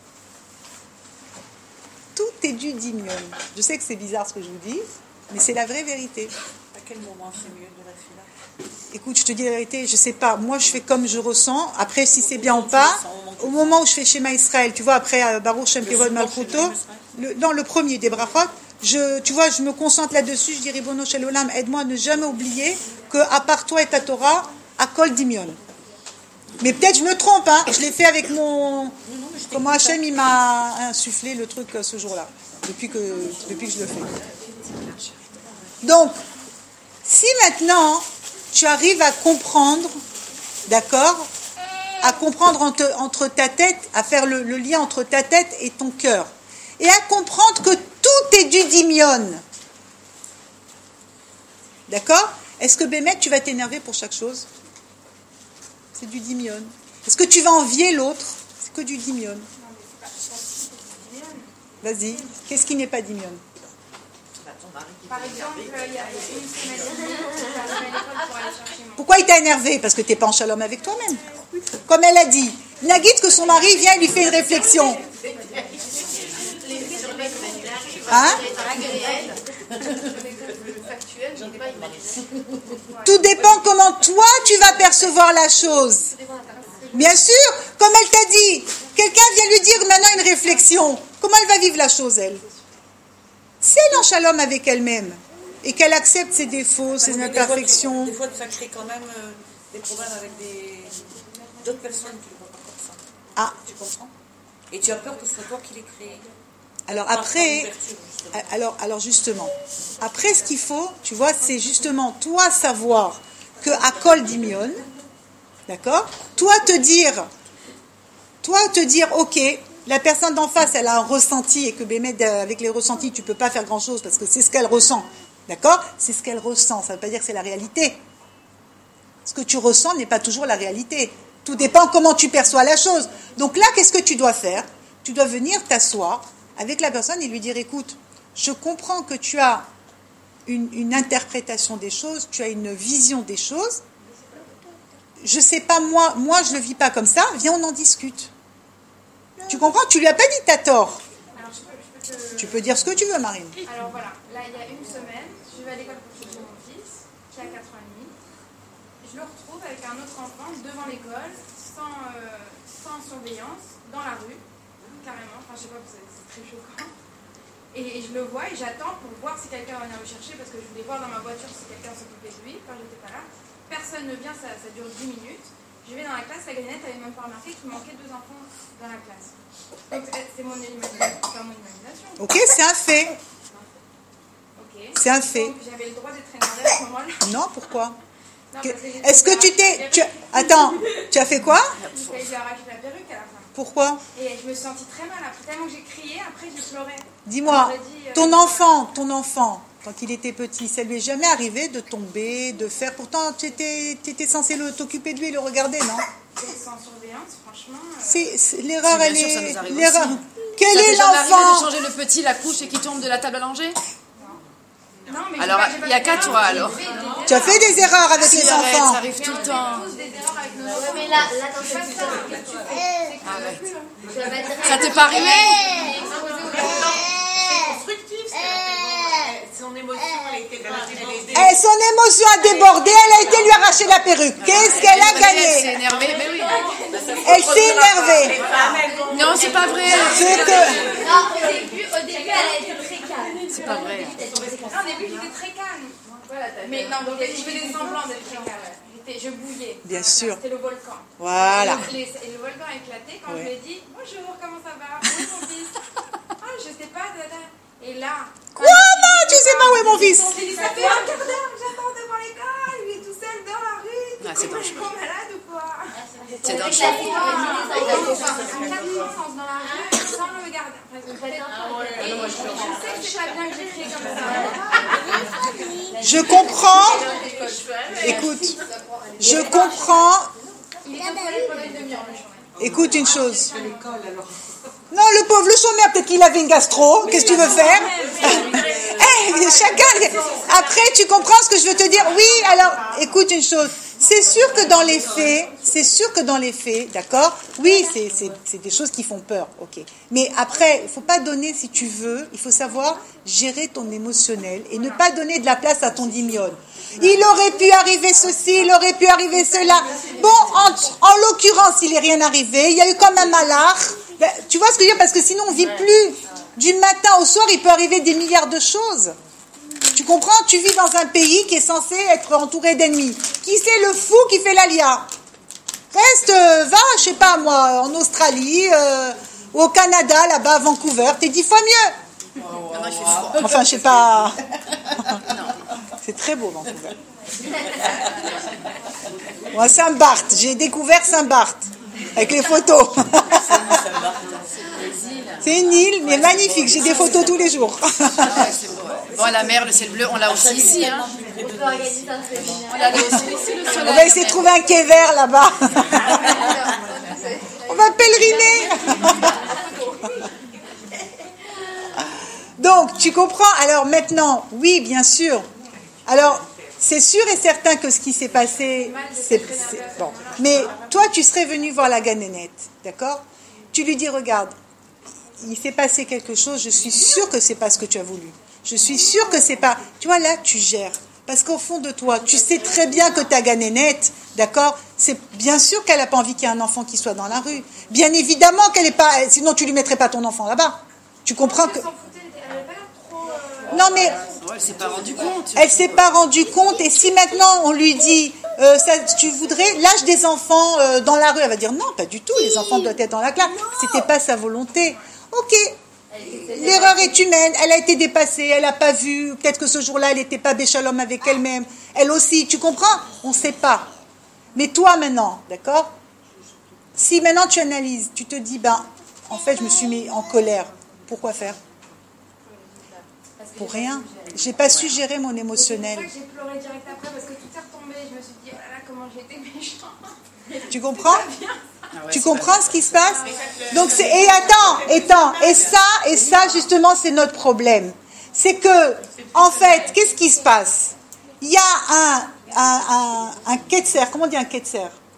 Tout est du dimion. Je sais que c'est bizarre ce que je vous dis, mais c'est la vraie vérité. À quel moment c'est mieux de la tfila? Écoute, je te dis la vérité, je sais pas. Moi, je fais comme je ressens. Après, si c'est bien ou pas, au moment où je fais Shema Israël, tu vois, après Baruch Shem Kevod Malchuto, le premier des brachot, tu vois, je me concentre là-dessus, je dis Ribono Shel Olam, aide-moi à ne jamais oublier que à part toi et ta Torah, Akol Dimion. Mais peut-être je me trompe, hein, je l'ai fait avec mon... Comment Hachem il m'a insufflé le truc ce jour-là, depuis que je le fais. Donc, si maintenant tu arrives à comprendre, d'accord, à comprendre entre ta tête, à faire le lien entre ta tête et ton cœur, et à comprendre que tout est du dimion, d'accord? Est-ce que Bémet, tu vas t'énerver pour chaque chose? C'est du dimion. Est-ce que tu vas envier l'autre? C'est que du dimion. Vas-y, qu'est-ce qui n'est pas dimion? Par exemple, il y a une semaine, j'arrivais à l'école pour aller chercher mon... Pourquoi il t'a énervé? Parce que tu n'es pas en shalom avec toi-même. Comme elle a dit, Nagit, que son mari vient et lui fait une réflexion. Hein? Tout dépend comment toi tu vas percevoir la chose. Bien sûr, comme elle t'a dit, quelqu'un vient lui dire maintenant une réflexion. Comment elle va vivre la chose, elle? Si elle est en shalom avec elle-même et qu'elle accepte ses défauts, ses imperfections. Des fois, ça crée quand même des problèmes avec d'autres personnes qui ne le voient pas comme ça. Ah. Tu comprends? Et tu as peur que ce soit toi qui l'aies créé. Alors après, alors justement, après ce qu'il faut, tu vois, c'est justement toi savoir que à Kol Dimion, d'accord, toi te dire, ok, la personne d'en face, elle a un ressenti et que Bémet, avec les ressentis, tu peux pas faire grand chose parce que c'est ce qu'elle ressent, d'accord, c'est ce qu'elle ressent, ça veut pas dire que c'est la réalité. Ce que tu ressens n'est pas toujours la réalité. Tout dépend comment tu perçois la chose. Donc là, qu'est-ce que tu dois faire? Tu dois venir t'asseoir avec la personne et lui dire, écoute, je comprends que tu as une interprétation des choses, tu as une vision des choses. Je sais pas, moi je le vis pas comme ça, viens on en discute. Tu comprends? Tu lui as pas dit t'as tort. Alors, Tu peux dire ce que tu veux, Marine. Alors voilà, là il y a une semaine, je vais à l'école pour chercher mon fils, qui a 4 ans et demi. Je le retrouve avec un autre enfant devant l'école, sans surveillance, dans la rue, carrément. Enfin, je sais pas, c'est très choquant. Et je le vois et j'attends pour voir si quelqu'un va venir me chercher parce que je voulais voir dans ma voiture si quelqu'un s'occupait de lui quand j'étais pas là. Personne ne vient, ça dure 10 minutes. Je vais dans la classe, la galinette avait même pas remarqué qu'il manquait 2 enfants dans la classe. Donc c'est mon imagination, c'est pas mon imagination. Ok, c'est un fait. Okay. C'est un fait. Donc j'avais le droit d'être énervée à ce moment-là. Non, pourquoi? Non, Est-ce que tu t'es... Attends, tu as fait quoi? J'ai arraché la perruque à la fin. Pourquoi? Et je me suis sentie très mal. Après, tellement que j'ai crié, après j'ai pleuré. Dis-moi, J'ai dit, ton enfant, quand il était petit, ça lui est jamais arrivé de tomber, de faire... Pourtant, tu étais censé t'occuper de lui et le regarder, non? Sans surveillance, franchement... L'erreur, Si, elle bien sûr, ça est... nous arrive L'erreur. aussi. Quel Ça est t'est jamais arrivé de l'enfant? changer le petit, la couche et qui tombe de la table à langer? Non, mais Alors, j'ai pas il y a fait qu'à d'erreur. toi, alors. J'ai fait des Tu as fait des erreurs avec Si, les arrête, enfants. ça arrive tout le temps. tous des erreurs avec nos enfants. Mais là, dans C'est pas cette ça. Qu'est-ce que tu fais? Arrête. ça va être Ça t'est pas arrivé? Constructif, son émotion, elle était Eh, son émotion a débordé, elle a été lui arracher la perruque. Qu'est-ce qu'elle a Elle s'est gagné? énervée, mais oui. Elle s'est énervée. Non, c'est pas vrai. C'est que... Non, au début, elle a été très calme. C'est pas vrai. Non, au début, j'étais très calme. Mais non, donc je faisais semblant d'être très calme. Je bouillais. Bien sûr. C'était le volcan. Voilà. Et le volcan a éclaté quand je lui ai dit bonjour, comment ça va? Où est mon fils? Ah, je sais pas, dada. Et là. Quoi? Non, tu sais pas où est mon fils? J'ai dit ça fait un quart d'heure que j'attends devant l'école. Il est tout seul dans la rue. Ah, c'est Je dangereux. suis malade ou quoi? C'est dangereux. Dans la rue sans le regarder. Et je sais que c'est pas bien que j'écris comme ça. Je comprends. Écoute, je comprends. Il est au toilette pendant une demi-heure le journée. Écoute une chose. Non, le pauvre, le chômeur, peut-être qu'il avait une gastro. Qu'est-ce que tu veux faire? Eh, chacun. Après, tu comprends ce que je veux te dire? Oui, alors, écoute une chose. C'est sûr que dans les faits, d'accord? Oui, c'est des choses qui font peur, ok. Mais après, il faut pas donner, si tu veux, il faut savoir gérer ton émotionnel et ne pas donner de la place à ton dimion. Il aurait pu arriver ceci, il aurait pu arriver cela. Bon, en l'occurrence, il n'est rien arrivé. Il y a eu comme un malheur. Tu vois ce que je veux dire? Parce que sinon, on vit plus. Du matin au soir, il peut arriver des milliards de choses. Tu comprends? Tu vis dans un pays qui est censé être entouré d'ennemis. Qui c'est le fou qui fait l'alia? Reste, va, je sais pas moi, en Australie, ou au Canada, là-bas, à Vancouver, t'es 10 fois mieux. Maintenant, il fait froid. Enfin, je sais pas. C'est très beau, Vancouver. Moi, Saint-Barth, j'ai découvert Saint-Barth, avec les photos. C'est une île, mais magnifique, j'ai des photos tous les jours. Ah ouais, c'est beau, ouais. Bon, la mer, le ciel bleu, on l'a aussi ici. Hein. On peut organiser un truc. On l'a aussi ici, le soleil. On va essayer de trouver un quai vert là-bas. On va pèleriner. Donc, tu comprends? Alors maintenant, oui, bien sûr. Alors, c'est sûr et certain que ce qui s'est passé, c'est bon. Mais toi, tu serais venu voir la Ganénette, d'accord? Tu lui dis, regarde, il s'est passé quelque chose, je suis sûre que c'est pas ce que tu as voulu. Je suis sûre que c'est pas... Tu vois, là, tu gères. Parce qu'au fond de toi, tu sais très bien que ta Ganénette, d'accord? C'est bien sûr qu'elle n'a pas envie qu'il y ait un enfant qui soit dans la rue. Bien évidemment qu'elle n'est pas... Sinon, tu lui mettrais pas ton enfant là-bas. Tu comprends que... Non, mais... Ouais, elle s'est pas rendue compte. Elle s'est pas rendue compte. Et si maintenant, on lui dit... tu voudrais l'âge des enfants dans la rue, elle va dire non, pas du tout, les enfants doivent être dans la classe. C'était pas sa volonté. Ok, l'erreur est humaine, elle a été dépassée, elle n'a pas vu, peut-être que ce jour-là, elle n'était pas béchalom avec elle-même. Elle aussi, tu comprends? On ne sait pas. Mais toi maintenant, d'accord? Si maintenant tu analyses, tu te dis, ben, en fait, je me suis mis en colère. Pourquoi faire? Pour rien. J'ai pas su gérer mon émotionnel. C'est pour ça que j'ai pleuré direct après parce que tout est retombé. Je me suis dit, oh là là, comment j'ai été méchante. Tu comprends? Ah ouais, Tu c'est comprends pas ce qui se passe? Donc c'est et attends, et ça justement c'est notre problème. C'est que en fait, qu'est-ce qui se passe? Il y a un ketser, comment on dit un ketser?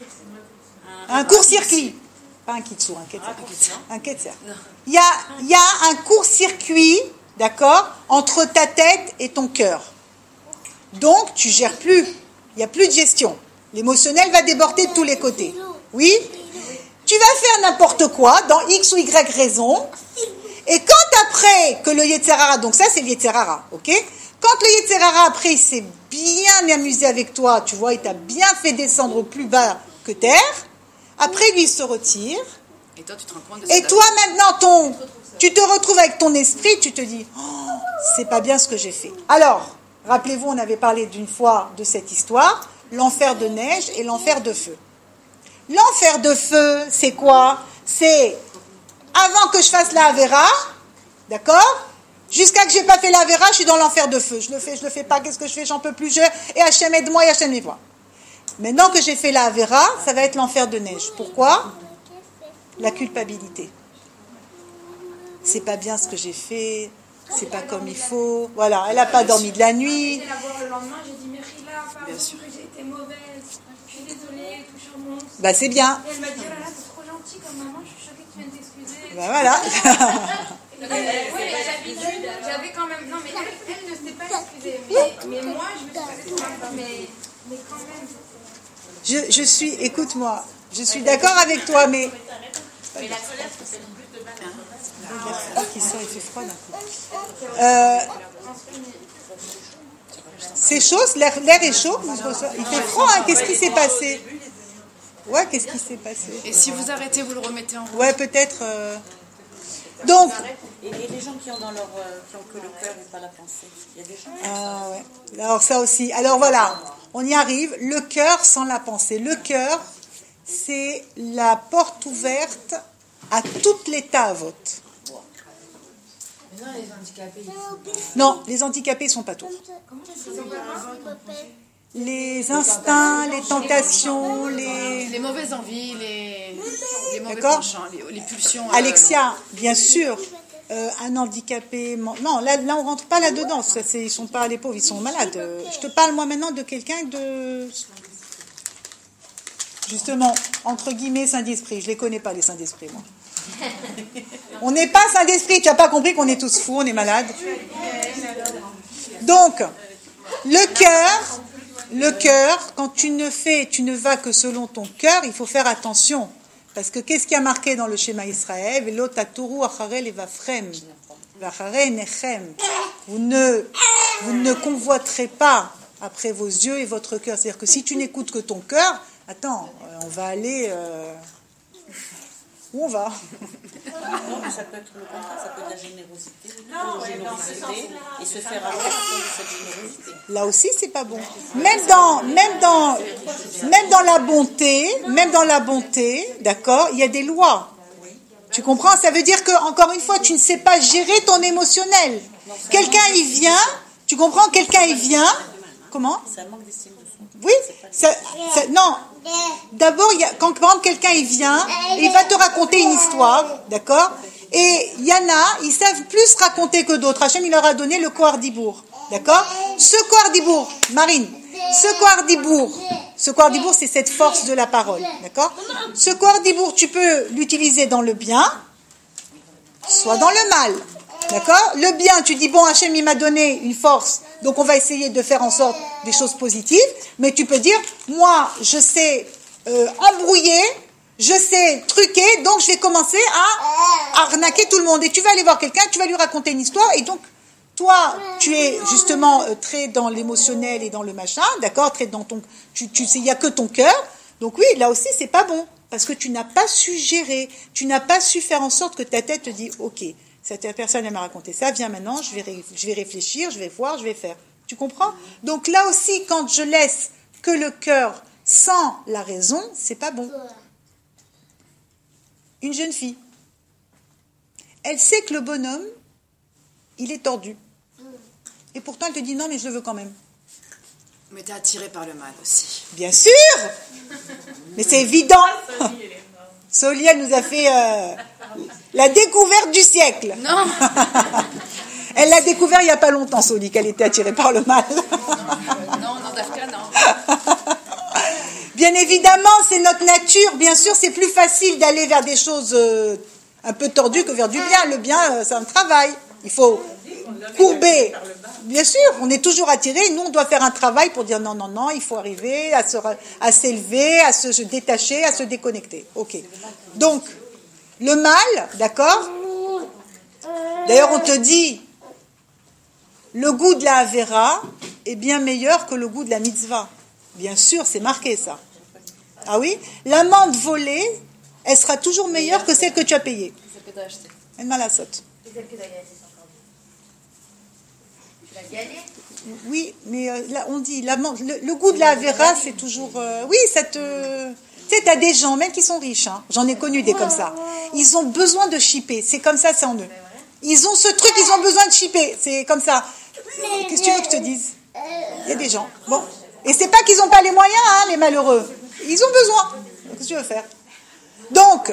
Un court-circuit. Pas un kitsu, un ketser. Il y a un court-circuit, d'accord, entre ta tête et ton cœur. Donc tu gères plus. Il n'y a plus de gestion. L'émotionnel va déborder de tous les côtés. Oui? Tu vas faire n'importe quoi, dans X ou Y raison, et quand après que le Yetzerara, donc ça c'est le Yetzerara, ok? Quand le Yetzerara après il s'est bien amusé avec toi, tu vois, il t'a bien fait descendre au plus bas que terre, après lui il se retire, Et toi, tu te rends compte de et ça. toi maintenant tu te retrouves avec ton esprit, tu te dis, oh, c'est pas bien ce que j'ai fait. Alors, rappelez-vous, on avait parlé d'une fois de cette histoire, l'enfer de neige et l'enfer de feu. L'enfer de feu, c'est quoi? C'est avant que je fasse la Avera, d'accord? Jusqu'à que je n'ai pas fait la Avera, je suis dans l'enfer de feu. Je le fais pas, qu'est-ce que je fais? J'en peux plus, et Hachem aide-moi, et Hachem aide-moi. Maintenant que j'ai fait la Avera, ça va être l'enfer de neige. Pourquoi? La culpabilité. C'est pas bien ce que j'ai fait, c'est pas comme il faut. Voilà, elle n'a pas dormi de la nuit. J'ai été la voir le lendemain, j'ai dit, Mérila, pardon, que j'ai été mauvaise. Je suis désolée, tout charmante. Bah c'est bien. Et elle m'a dit, oh là là, c'est trop gentil comme maman, je suis choquée que tu viennes t'excuser. Bah voilà. Oui, mais j'avais quand même. Non, mais elle ne s'est pas excusée. Mais moi, je me suis fait tout mais quand même. Je suis, écoute-moi, je suis d'accord avec toi, mais... Mais la colère, c'est le but de banane. Qui sort, il fait froid d'un coup. C'est chaud, l'air est chaud. Il fait froid, hein, qu'est-ce qui s'est passé? Ouais, qu'est-ce qui s'est passé? Et si vous arrêtez, vous le remettez en route. Ouais, peut-être. Donc. Et les gens qui ont dans leur qui ont que le cœur et pas la pensée. Il y a des gens. Ah ouais. Alors ça aussi. Alors voilà, on y arrive. Le cœur sans la pensée. Le cœur, c'est la porte ouverte à toutes les tavotes. Mais non, les handicapés, ils sont... Non, les handicapés sont pas tout. Les instincts, les tentations, Les mauvaises envies, les mauvais D'accord. penchants, les pulsions. Alexia, bien sûr, un handicapé... Non, là on rentre pas là-dedans. Ils sont pas les pauvres, ils sont malades. Je te parle moi maintenant de quelqu'un de... Justement, entre guillemets, saint d'esprit. Je les connais pas, les saints d'esprit, moi. On n'est pas saint d'esprit. Tu n'as pas compris qu'on est tous fous, on est malades. Donc, le cœur, quand tu ne vas que selon ton cœur, il faut faire attention. Parce que qu'est-ce qui a marqué dans le schéma Israël? Velo tatoru acharel evafrem. V'acharei nechem. Vous ne convoiterez pas après vos yeux et votre cœur. C'est-à-dire que si tu n'écoutes que ton cœur, attends, on va aller... Où on va? Non, mais ça peut être le contraire, ça peut être la générosité. Et se faire avoir de cette générosité. Là aussi, c'est pas bon. Même dans la bonté, d'accord, il y a des lois. Tu comprends? Ça veut dire que, encore une fois, tu ne sais pas gérer ton émotionnel. Quelqu'un, il vient, tu comprends? Quelqu'un, il vient. Comment? C'est un manque d'estime de soi. Oui, non. D'abord, quand par exemple, quelqu'un il vient, et il va te raconter une histoire, d'accord? Et il y en a, ils savent plus raconter que d'autres. Hachem, il leur a donné le Kohar Dibour, d'accord? Ce Kohar Dibour, Marine, ce Kohar Dibour, c'est cette force de la parole, d'accord? Ce Kohar Dibour, tu peux l'utiliser dans le bien, soit dans le mal. D'accord? Le bien, tu dis, bon, Hachem, il m'a donné une force, donc on va essayer de faire en sorte des choses positives, mais tu peux dire, moi, je sais embrouiller, je sais truquer, donc je vais commencer à arnaquer tout le monde. Et tu vas aller voir quelqu'un, tu vas lui raconter une histoire, et donc, toi, tu es justement très dans l'émotionnel et dans le machin, d'accord? Très dans ton, tu sais, il n'y a que ton cœur, donc oui, là aussi, c'est pas bon, parce que tu n'as pas su gérer, tu n'as pas su faire en sorte que ta tête te dit, ok, cette personne, elle m'a raconté ça, viens maintenant, je vais réfléchir, je vais voir, je vais faire. Tu comprends? Donc là aussi, quand je laisse que le cœur sans la raison, c'est pas bon. Une jeune fille, elle sait que le bonhomme, il est tordu. Et pourtant, elle te dit non, mais je le veux quand même. Mais t'es attiré par le mal aussi. Bien sûr! Mais c'est évident! Soli, elle nous a fait la découverte du siècle. Non. Elle l'a découvert il n'y a pas longtemps, Soli, qu'elle était attirée par le mal. Non, Dafka, non. Bien évidemment, c'est notre nature. Bien sûr, c'est plus facile d'aller vers des choses un peu tordues que vers du bien. Le bien, c'est un travail. Il faut courber. Bien sûr, on est toujours attiré. Nous, on doit faire un travail pour dire non, non, non, il faut arriver à s'élever, à se détacher, à se déconnecter. Ok. Donc, le mal, d'accord? D'ailleurs, on te dit, le goût de la Avera est bien meilleur que le goût de la mitzvah. Bien sûr, c'est marqué ça. Ah oui? L'amende volée, elle sera toujours meilleure que celle que tu as payée. Elle m'a la saute. Oui, mais là, on dit, le goût de la Avera, c'est toujours... oui, ça te... Tu sais, t'as des gens, même qui sont riches, hein, j'en ai connu des comme ça, ils ont besoin de shipper, c'est comme ça, c'est en eux. Ils ont ce truc, ils ont besoin de shipper, c'est comme ça. Qu'est-ce que tu veux que je te dise? Il y a des gens. Bon. Et c'est pas qu'ils n'ont pas les moyens, hein, les malheureux. Ils ont besoin. Qu'est-ce que tu veux faire? Donc,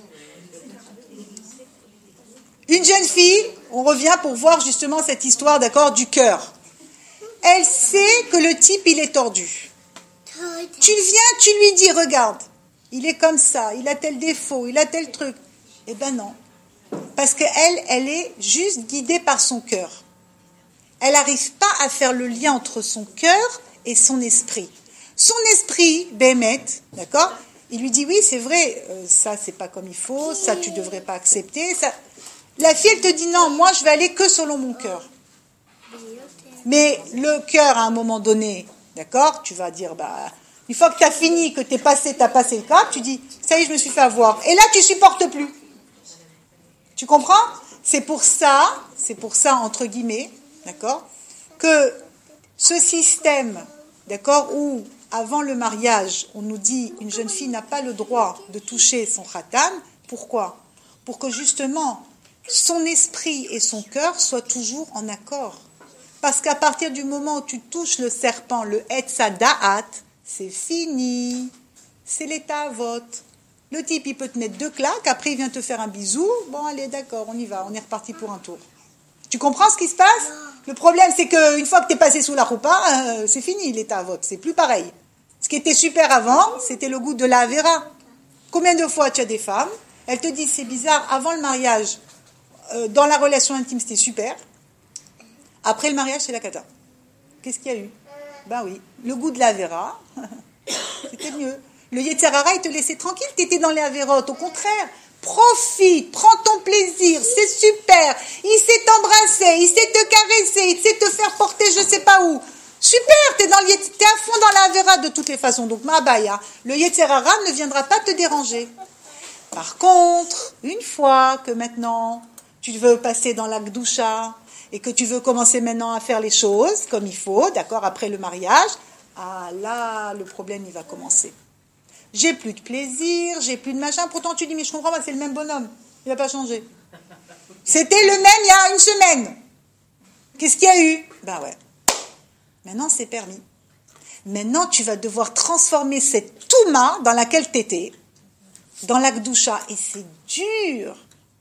une jeune fille, on revient pour voir justement cette histoire, d'accord, du cœur. Elle sait que le type, il est tordu. Tu viens, tu lui dis, regarde, il est comme ça, il a tel défaut, il a tel truc. Eh ben non. Parce qu'elle, elle est juste guidée par son cœur. Elle n'arrive pas à faire le lien entre son cœur et son esprit. Son esprit, Bémet, d'accord, il lui dit, oui, c'est vrai, ça, c'est pas comme il faut, ça, tu devrais pas accepter. Ça. La fille, elle te dit, non, moi, je vais aller que selon mon cœur. Mais le cœur, à un moment donné, d'accord, tu vas dire, bah, une fois que tu as fini, que t'as passé le cap, tu dis, ça y est, je me suis fait avoir. Et là, tu supportes plus. Tu comprends? C'est pour ça, entre guillemets, d'accord, que ce système, d'accord, où, avant le mariage, on nous dit, une jeune fille n'a pas le droit de toucher son khatam. Pourquoi? Pour que, justement, son esprit et son cœur soient toujours en accord. Parce qu'à partir du moment où tu touches le serpent, le Etz Da'at, c'est fini. C'est l'état à vote. Le type, il peut te mettre 2 claques, après il vient te faire un bisou. Bon, allez, d'accord, on y va, on est reparti pour un tour. Tu comprends ce qui se passe? Le problème, c'est qu'une fois que tu es passé sous la roupa, c'est fini l'état à vote, c'est plus pareil. Ce qui était super avant, c'était le goût de la Avera. Combien de fois tu as des femmes, elles te disent, c'est bizarre, avant le mariage, dans la relation intime, c'était super. Après le mariage, c'est la cata. Qu'est-ce qu'il y a eu? Ben oui, le goût de la Avera, c'était mieux. Le Yetzer Hara, il te laissait tranquille, tu étais dans les Avérotes. Au contraire, Profite, prends ton plaisir, c'est super. Il sait t'embrasser, il sait te caresser, il sait te faire porter je sais pas où. Super, t'es à fond dans la Avera de toutes les façons. Donc, Ma'abaya, le Yetzer Hara ne viendra pas te déranger. Par contre, une fois que maintenant, tu veux passer dans la Gdusha et que tu veux commencer maintenant à faire les choses comme il faut, d'accord, après le mariage, ah là, le problème, il va commencer. J'ai plus de plaisir, j'ai plus de machin. Pourtant, tu dis, mais je comprends pas, c'est le même bonhomme. Il n'a pas changé. C'était le même il y a une semaine. Qu'est-ce qu'il y a eu? Ben ouais. Maintenant, c'est permis. Maintenant, tu vas devoir transformer cette touma dans laquelle tu étais, dans la Gdusha. Et c'est dur.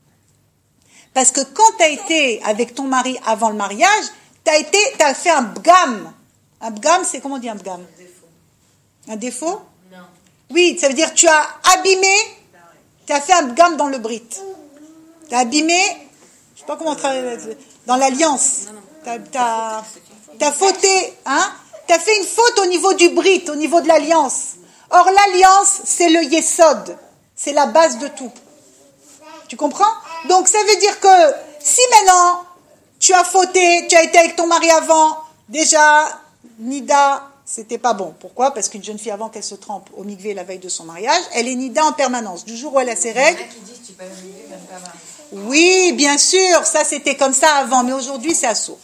Parce que quand tu as été avec ton mari avant le mariage, tu as fait un bgam. Un bgam, c'est comment on dit un bgam? Un défaut? Non. Oui, ça veut dire tu as abîmé, tu as fait un bgam dans le brit. Tu as abîmé, je sais pas comment travailler, dans l'alliance. Tu as fauté, hein? Tu as fait une faute au niveau du brit, au niveau de l'alliance. Or, l'alliance, c'est le yesod. C'est la base de tout. Tu comprends? Donc, ça veut dire que si maintenant, tu as fauté, tu as été avec ton mari avant, déjà, Nida, c'était pas bon. Pourquoi? Parce qu'une jeune fille, avant qu'elle se trempe au mikvé la veille de son mariage, elle est Nida en permanence. Du jour où elle a ses règles. Il y en a qui disent tu peux le mikvé, même pas mal. Oui, bien sûr, ça c'était comme ça avant, mais aujourd'hui c'est assourd.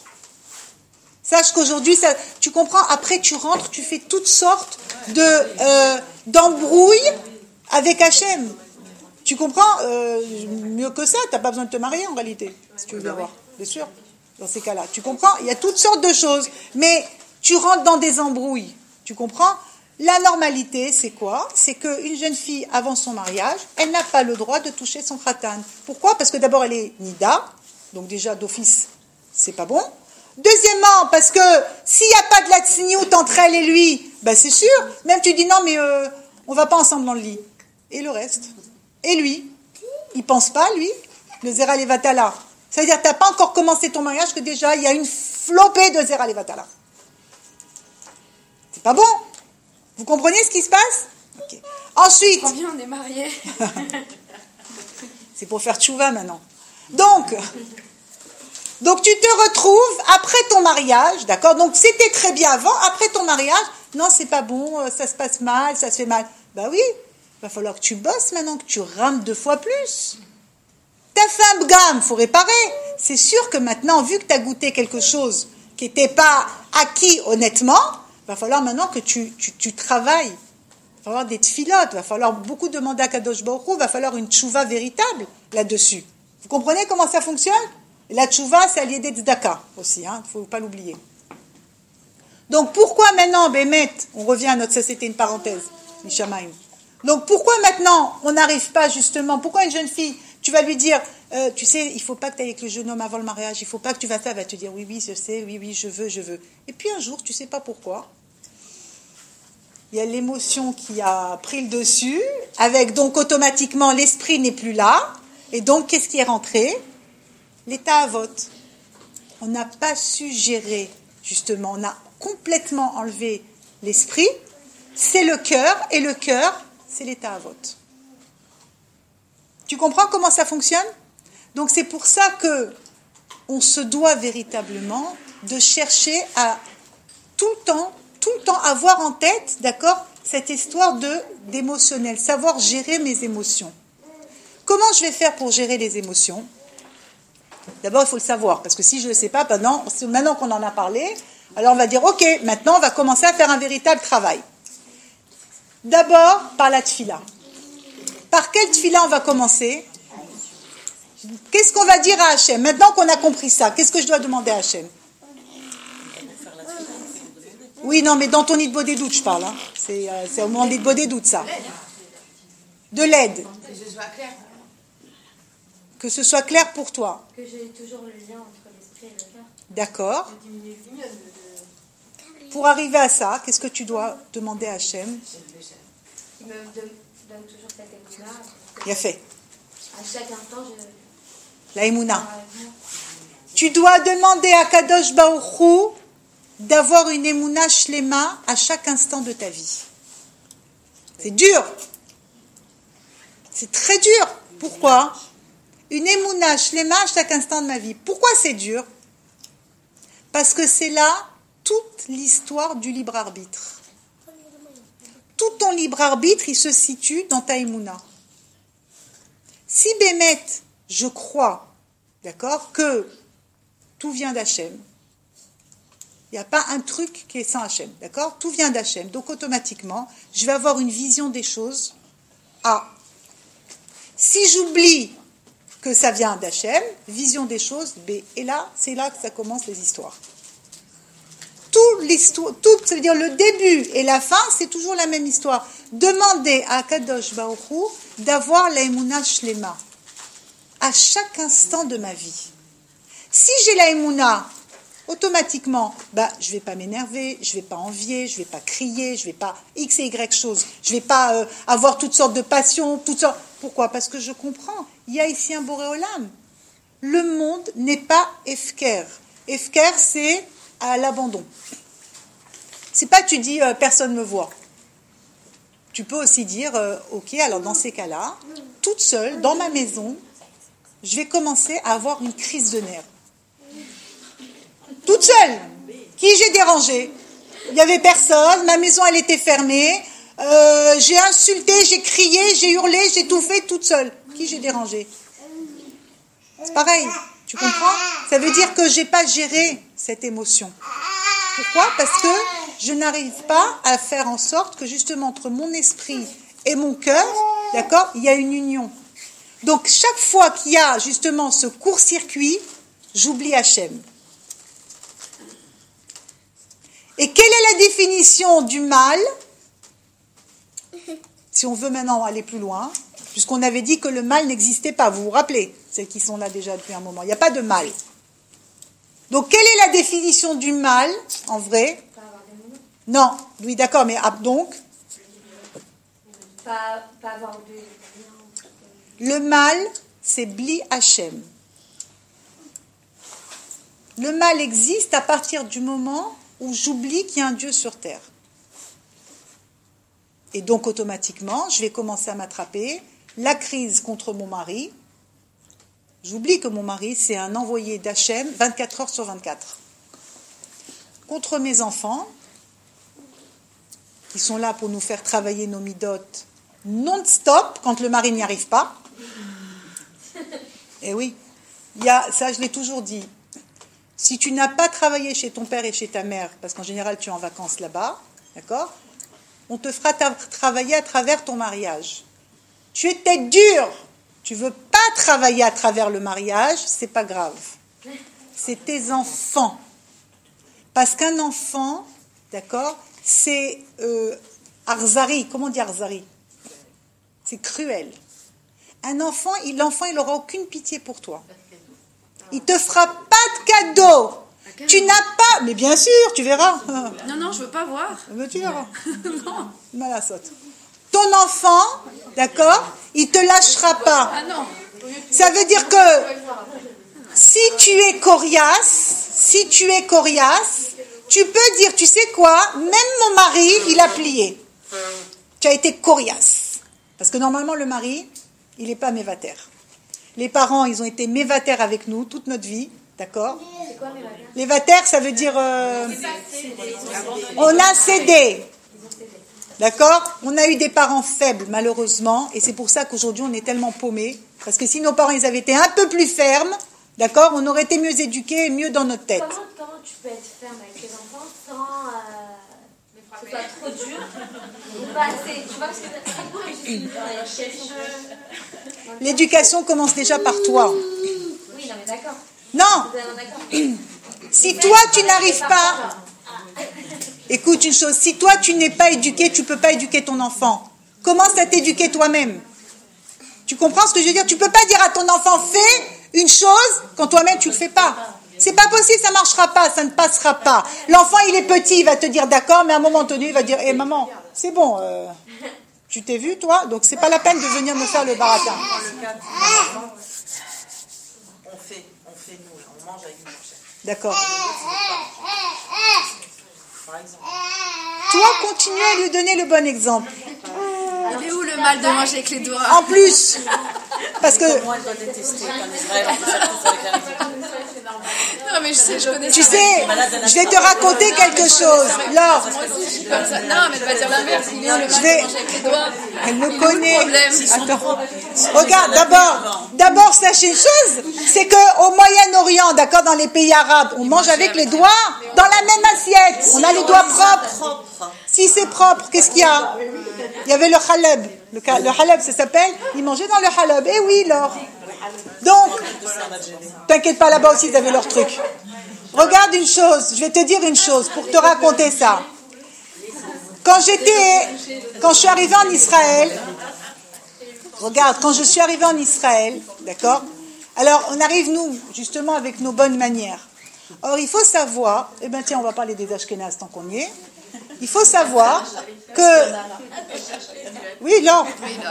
Sache qu'aujourd'hui, tu comprends, après tu rentres, tu fais toutes sortes d'embrouilles avec Hachem. Tu comprends? Mieux que ça, tu n'as pas besoin de te marier en réalité, si tu veux bien voir, bien sûr, dans ces cas-là. Tu comprends? Il y a toutes sortes de choses, mais tu rentres dans des embrouilles, tu comprends? La normalité, c'est quoi? C'est qu'une jeune fille, avant son mariage, elle n'a pas le droit de toucher son khatan. Pourquoi? Parce que d'abord, elle est nida, donc déjà d'office, c'est pas bon. Deuxièmement, parce que s'il n'y a pas de la tsniout entre elle et lui, ben c'est sûr, même tu dis non, mais on va pas ensemble dans le lit. Et le reste? Et lui? Il pense pas, lui? Le Zera Levatala. Ça veut dire que tu n'as pas encore commencé ton mariage, que déjà, il y a une flopée de Zera Levatala. C'est pas bon? Vous comprenez ce qui se passe? Okay. Ensuite... Combien on est mariés? C'est pour faire tchouva maintenant. Donc, tu te retrouves après ton mariage, d'accord? Donc, c'était très bien avant, après ton mariage, non, c'est pas bon, ça se passe mal, ça se fait mal. Bah oui, il va falloir que tu bosses maintenant, que tu rames 2 fois plus. T'as fait un bgam, faut réparer. C'est sûr que maintenant, vu que tu as goûté quelque chose qui n'était pas acquis honnêtement, il va falloir maintenant que tu travailles. Il va falloir des tfilotes, il va falloir beaucoup demander à Kadosh Baruch Hu, il va falloir une tchouva véritable là-dessus. Vous comprenez comment ça fonctionne? Et la tchouva, c'est allié des tzedaka aussi, il ne faut pas l'oublier. Donc pourquoi maintenant, Bémet, on revient à notre société, une parenthèse, Mishamaim. Donc pourquoi maintenant on n'arrive pas justement, pourquoi une jeune fille, tu vas lui dire, tu sais, il ne faut pas que tu ailles avec le jeune homme avant le mariage, il ne faut pas que tu fasses ça, elle va te dire oui, oui, je sais, oui, oui, je veux. Et puis un jour, tu ne sais pas pourquoi, il y a l'émotion qui a pris le dessus, avec donc automatiquement l'esprit n'est plus là, et donc qu'est-ce qui est rentré? L'état à vote. On n'a pas su gérer, justement, on a complètement enlevé l'esprit, c'est le cœur, et le cœur, c'est l'état à vote. Tu comprends comment ça fonctionne? Donc c'est pour ça que on se doit véritablement de chercher à tout le temps avoir en tête, d'accord, cette histoire d'émotionnel, savoir gérer mes émotions. Comment je vais faire pour gérer les émotions? D'abord, il faut le savoir, parce que si je ne le sais pas, maintenant qu'on en a parlé, alors on va dire, ok, maintenant on va commencer à faire un véritable travail. D'abord, par la tfila. Par quelle tfila on va commencer? Qu'est-ce qu'on va dire à Hachem? Maintenant qu'on a compris ça, qu'est-ce que je dois demander à Hachem? Oui, non, mais dans ton Hitbo des doutes, je parle. Hein. C'est au moment de Hitbo des doutes, ça. De l'aide. Que ce soit clair. Que ce soit clair pour toi. Que j'ai toujours le lien entre l'esprit et le cœur. D'accord. Pour arriver à ça, qu'est-ce que tu dois demander à Hachem? Il me donne toujours cette émouna. Il a fait. À chaque instant, La émouna. Tu dois demander à Kadosh Baruch Hu d'avoir une émouna shlema à chaque instant de ta vie. C'est dur. C'est très dur. Pourquoi? Une émouna shlema à chaque instant de ma vie. Pourquoi c'est dur? Parce que c'est là toute l'histoire du libre arbitre. Tout ton libre arbitre, il se situe dans ta émouna. Si Bémet, je crois, d'accord, que tout vient d'Hachem, il n'y a pas un truc qui est sans Hachem, d'accord? Tout vient d'Hachem. Donc automatiquement, je vais avoir une vision des choses A. Si j'oublie que ça vient d'Hachem, vision des choses B. Et là, c'est là que ça commence les histoires. Ça veut dire le début et la fin, c'est toujours la même histoire. Demandez à Kadosh Baruch Hu d'avoir la Emouna Shlema à chaque instant de ma vie. Si j'ai la Emouna, automatiquement, je ne vais pas m'énerver, je ne vais pas envier, je ne vais pas crier, je ne vais pas X et Y choses, je ne vais pas avoir toutes sortes de passions, toutes sortes. Pourquoi? Parce que je comprends, il y a ici un Boré Olam. Le monde n'est pas Efker. Efker, c'est à l'abandon. C'est pas tu dis personne me voit. Tu peux aussi dire ok, alors dans ces cas-là, toute seule, dans ma maison, je vais commencer à avoir une crise de nerfs. Toute seule. Qui j'ai dérangé? Il n'y avait personne, ma maison elle était fermée, j'ai insulté, j'ai crié, j'ai hurlé, j'ai tout fait toute seule. Qui j'ai dérangé? C'est pareil, tu comprends? Ça veut dire que je n'ai pas géré cette émotion. Pourquoi? Parce que je n'arrive pas à faire en sorte que justement entre mon esprit et mon cœur, d'accord, il y a une union. Donc chaque fois qu'il y a justement ce court-circuit, j'oublie Hachem. Et quelle est la définition du mal? Si on veut maintenant aller plus loin, puisqu'on avait dit que le mal n'existait pas, vous vous rappelez, celles qui sont là déjà depuis un moment, il n'y a pas de mal. Donc quelle est la définition du mal, en vrai? Pas avoir des mots. Non, oui d'accord, mais donc Pas avoir de... le mal, c'est Bli Hachem. Le mal existe à partir du moment où j'oublie qu'il y a un Dieu sur terre. Et donc automatiquement, je vais commencer à m'attraper la crise contre mon mari. J'oublie que mon mari, c'est un envoyé d'Hachem 24 heures sur 24. Contre mes enfants, qui sont là pour nous faire travailler nos midotes non-stop quand le mari n'y arrive pas. Et oui, ça je l'ai toujours dit. Si tu n'as pas travaillé chez ton père et chez ta mère, parce qu'en général tu es en vacances là-bas, d'accord, on te fera travailler à travers ton mariage. Tu es tête dure, tu veux pas travailler à travers le mariage, c'est pas grave. C'est tes enfants. Parce qu'un enfant, d'accord, c'est arzari. Comment on dit arzari? C'est cruel. Un enfant, l'enfant, il n'aura aucune pitié pour toi. Il te fera pas de cadeau. Tu n'as pas... Mais bien sûr, tu verras. Non, je veux pas voir. Mais tu verras. Non. Malasote. Ton enfant, d'accord, il te lâchera pas. Ah non. Ça veut dire que si tu es coriace, tu peux dire, tu sais quoi, même mon mari, il a plié. Tu as été coriace. Parce que normalement, le mari, il n'est pas mévater. Les parents, ils ont été mévater avec nous toute notre vie, d'accord? C'est quoi mévater? Mévater, ça veut dire... on a cédé. D'accord? On a eu des parents faibles, malheureusement, et c'est pour ça qu'aujourd'hui, on est tellement paumés. Parce que si nos parents, ils avaient été un peu plus fermes, d'accord, on aurait été mieux éduqués et mieux dans notre tête. Comment tu peux être ferme avec tes enfants sans que ce soit trop dur ou pas assez? Tu vois, parce que L'éducation commence déjà par toi. Oui, non, mais d'accord. Non! D'accord. Si toi, tu n'arrives pas... Écoute une chose, si toi, tu n'es pas éduqué, tu ne peux pas éduquer ton enfant. Commence à t'éduquer toi-même. Tu comprends ce que je veux dire? Tu ne peux pas dire à ton enfant, fais une chose, quand toi-même, tu ne le fais pas. C'est pas possible, ça ne marchera pas, ça ne passera pas. L'enfant, il est petit, il va te dire d'accord, mais à un moment donné, il va dire, hé maman, c'est bon, tu t'es vu, toi? Donc, c'est pas la peine de venir me faire le baratin. On fait nous, là, on mange avec une fourchette. D'accord. Par exemple. Toi, continue à lui donner le bon exemple. Il est où le mal de manger avec les doigts? En plus, Parce que, Comment elle doit détester en Israël, on peut faire tout avec la religion. Non, mais je sais, je connais tu ça. sais, je vais te raconter quelque chose. Laure, Comme ça. Non, mais elle va dire l'inverse. Il est le je vais... manger avec les doigts. Elle me connaît. problème. Attends. Regarde, d'abord, sachez une chose, c'est qu'au Moyen-Orient, d'accord, dans les pays arabes, on mange avec les doigts dans la même assiette. On a les doigts propres. Si c'est propre, qu'est-ce qu'il y a? Il y avait le haleb. Le haleb, ça s'appelle, ils mangeaient dans le haleb. Eh oui, Laure. Donc, t'inquiète pas, là-bas aussi, ils avaient leur truc. Regarde une chose, je vais te dire une chose pour te raconter ça. Quand je suis arrivée en Israël, regarde, quand je suis arrivée en Israël, d'accord, alors on arrive, nous, justement, avec nos bonnes manières. Or, il faut savoir, eh bien tiens, on va parler des Ashkénazes tant qu'on y est. Il faut savoir que... Oui, Laure.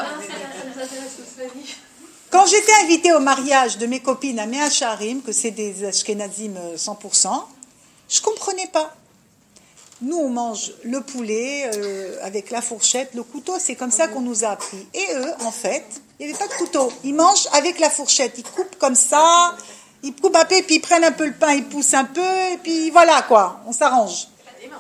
Quand j'étais invitée au mariage de mes copines à Mea Shearim, que c'est des Ashkénazim 100%, je ne comprenais pas. Nous, on mange le poulet avec la fourchette, le couteau, c'est comme ça qu'on nous a appris. Et eux, en fait, il n'y avait pas de couteau. Ils mangent avec la fourchette. Ils coupent comme ça, ils coupent un peu, puis ils prennent un peu le pain, ils poussent un peu, et puis voilà, quoi, on s'arrange.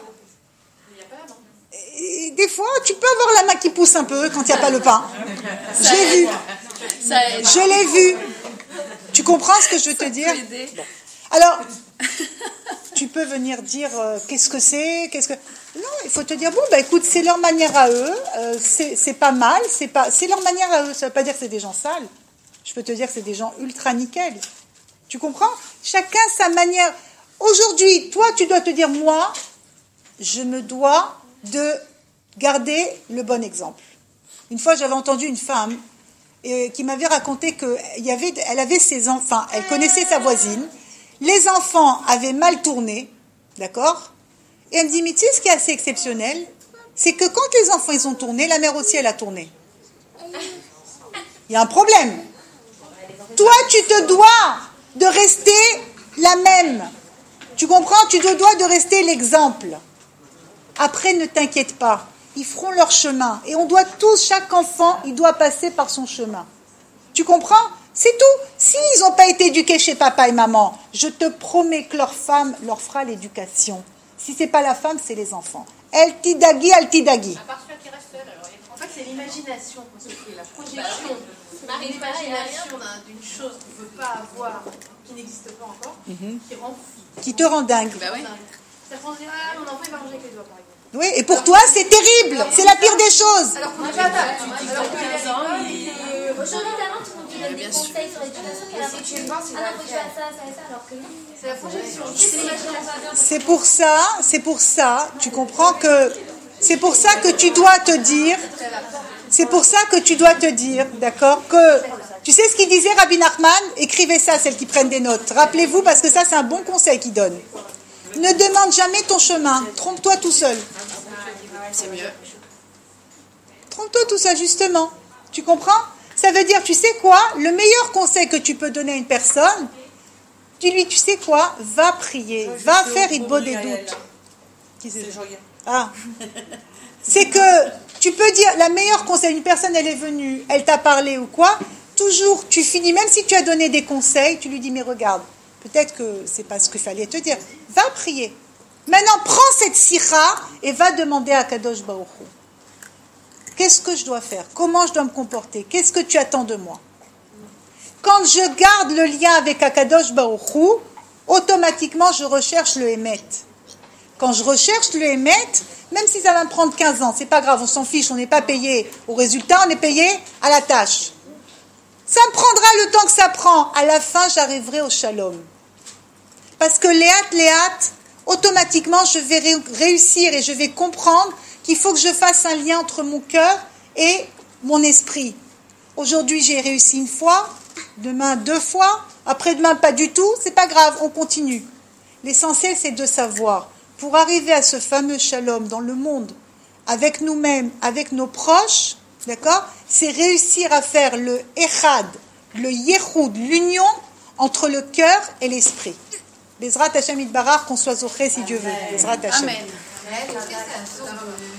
Et des fois, tu peux avoir la main qui pousse un peu quand il n'y a pas le pain. Je l'ai vu. Je l'ai vu. Tu comprends ce que je veux te dire? Bon. Alors, tu peux venir dire qu'est-ce que c'est, Non, il faut te dire bon, bah écoute, c'est leur manière à eux. C'est pas mal, c'est leur manière à eux. Ça veut pas dire que c'est des gens sales. Je peux te dire que c'est des gens ultra nickel. Tu comprends? Chacun sa manière. Aujourd'hui, toi, tu dois te dire moi, je me dois de garder le bon exemple. Une fois, j'avais entendu une femme qui m'avait raconté qu'elle avait ses enfants, elle connaissait sa voisine, les enfants avaient mal tourné, d'accord? Et elle me dit, mais tu sais ce qui est assez exceptionnel, c'est que quand les enfants ils ont tourné, la mère aussi elle a tourné. Il y a un problème. Toi, tu te dois de rester la même. Tu comprends? Tu te dois de rester l'exemple. Après, ne t'inquiète pas. Ils feront leur chemin. Et on doit tous, chaque enfant, il doit passer par son chemin. Tu comprends? C'est tout. S'ils n'ont pas été éduqués chez papa et maman, je te promets que leur femme leur fera l'éducation. Si ce n'est pas la femme, c'est les enfants. El tidagi, al tidagi. À part celui qui reste seul, alors, en fait, c'est l'imagination qu'on se fait, la projection. L'imagination d'une chose qu'on ne peut pas avoir, qui n'existe pas encore, qui rend fou. Qui te rend dingue. Bah oui. Ça prend dire, mon enfant il va manger avec les doigts, par exemple. Oui, et pour toi, c'est terrible. C'est la pire des choses. Alors qu'on n'a pas Aujourd'hui, talent, tu nous donnes des conseils sur l'éducation, mais alors que tu vois, ah non, faut que tu fasses ça, ça et ça, alors que non. c'est la projection. C'est pour ça, tu comprends que c'est pour ça que tu dois te dire, d'accord, que tu sais ce qu'il disait Rabbi Nachman, écrivez ça, celles qui prennent des notes. Rappelez-vous, parce que ça, c'est un bon conseil qu'il donne. Ne demande jamais ton chemin, trompe-toi tout seul. C'est mieux. Trompe-toi tout seul, justement. Tu comprends? Ça veut dire, tu sais quoi? Le meilleur conseil que tu peux donner à une personne, dis-lui, tu sais quoi? Va prier, va faire Idbo des doutes. C'est joyeux. Ah. C'est que tu peux dire, la meilleure conseil, une personne, elle est venue, elle t'a parlé ou quoi, toujours, tu finis, même si tu as donné des conseils, tu lui dis, mais regarde, peut-être que c'est pas ce qu'il fallait te dire. Va prier. Maintenant, prends cette sira et va demander à Kadosh Baruch Hu. Qu'est-ce que je dois faire? Comment je dois me comporter? Qu'est-ce que tu attends de moi? Quand je garde le lien avec Akadosh Baruch Hu, automatiquement, je recherche le Hémet. Quand je recherche le Hémet, même si ça va me prendre 15 ans, c'est pas grave, on s'en fiche, on n'est pas payé au résultat, on est payé à la tâche. Ça me prendra le temps que ça prend. À la fin, j'arriverai au shalom. Parce que léat, automatiquement, je vais réussir et je vais comprendre qu'il faut que je fasse un lien entre mon cœur et mon esprit. Aujourd'hui, j'ai réussi une fois, demain 2 fois, après-demain pas du tout, c'est pas grave, on continue. L'essentiel, c'est de savoir, pour arriver à ce fameux shalom dans le monde, avec nous-mêmes, avec nos proches, d'accord, c'est réussir à faire le echad, le yehoud, l'union entre le cœur et l'esprit. Bezrat Hashem Yitbarach, qu'on soit zoché si Dieu veut. Bezrat Hashem. Amen.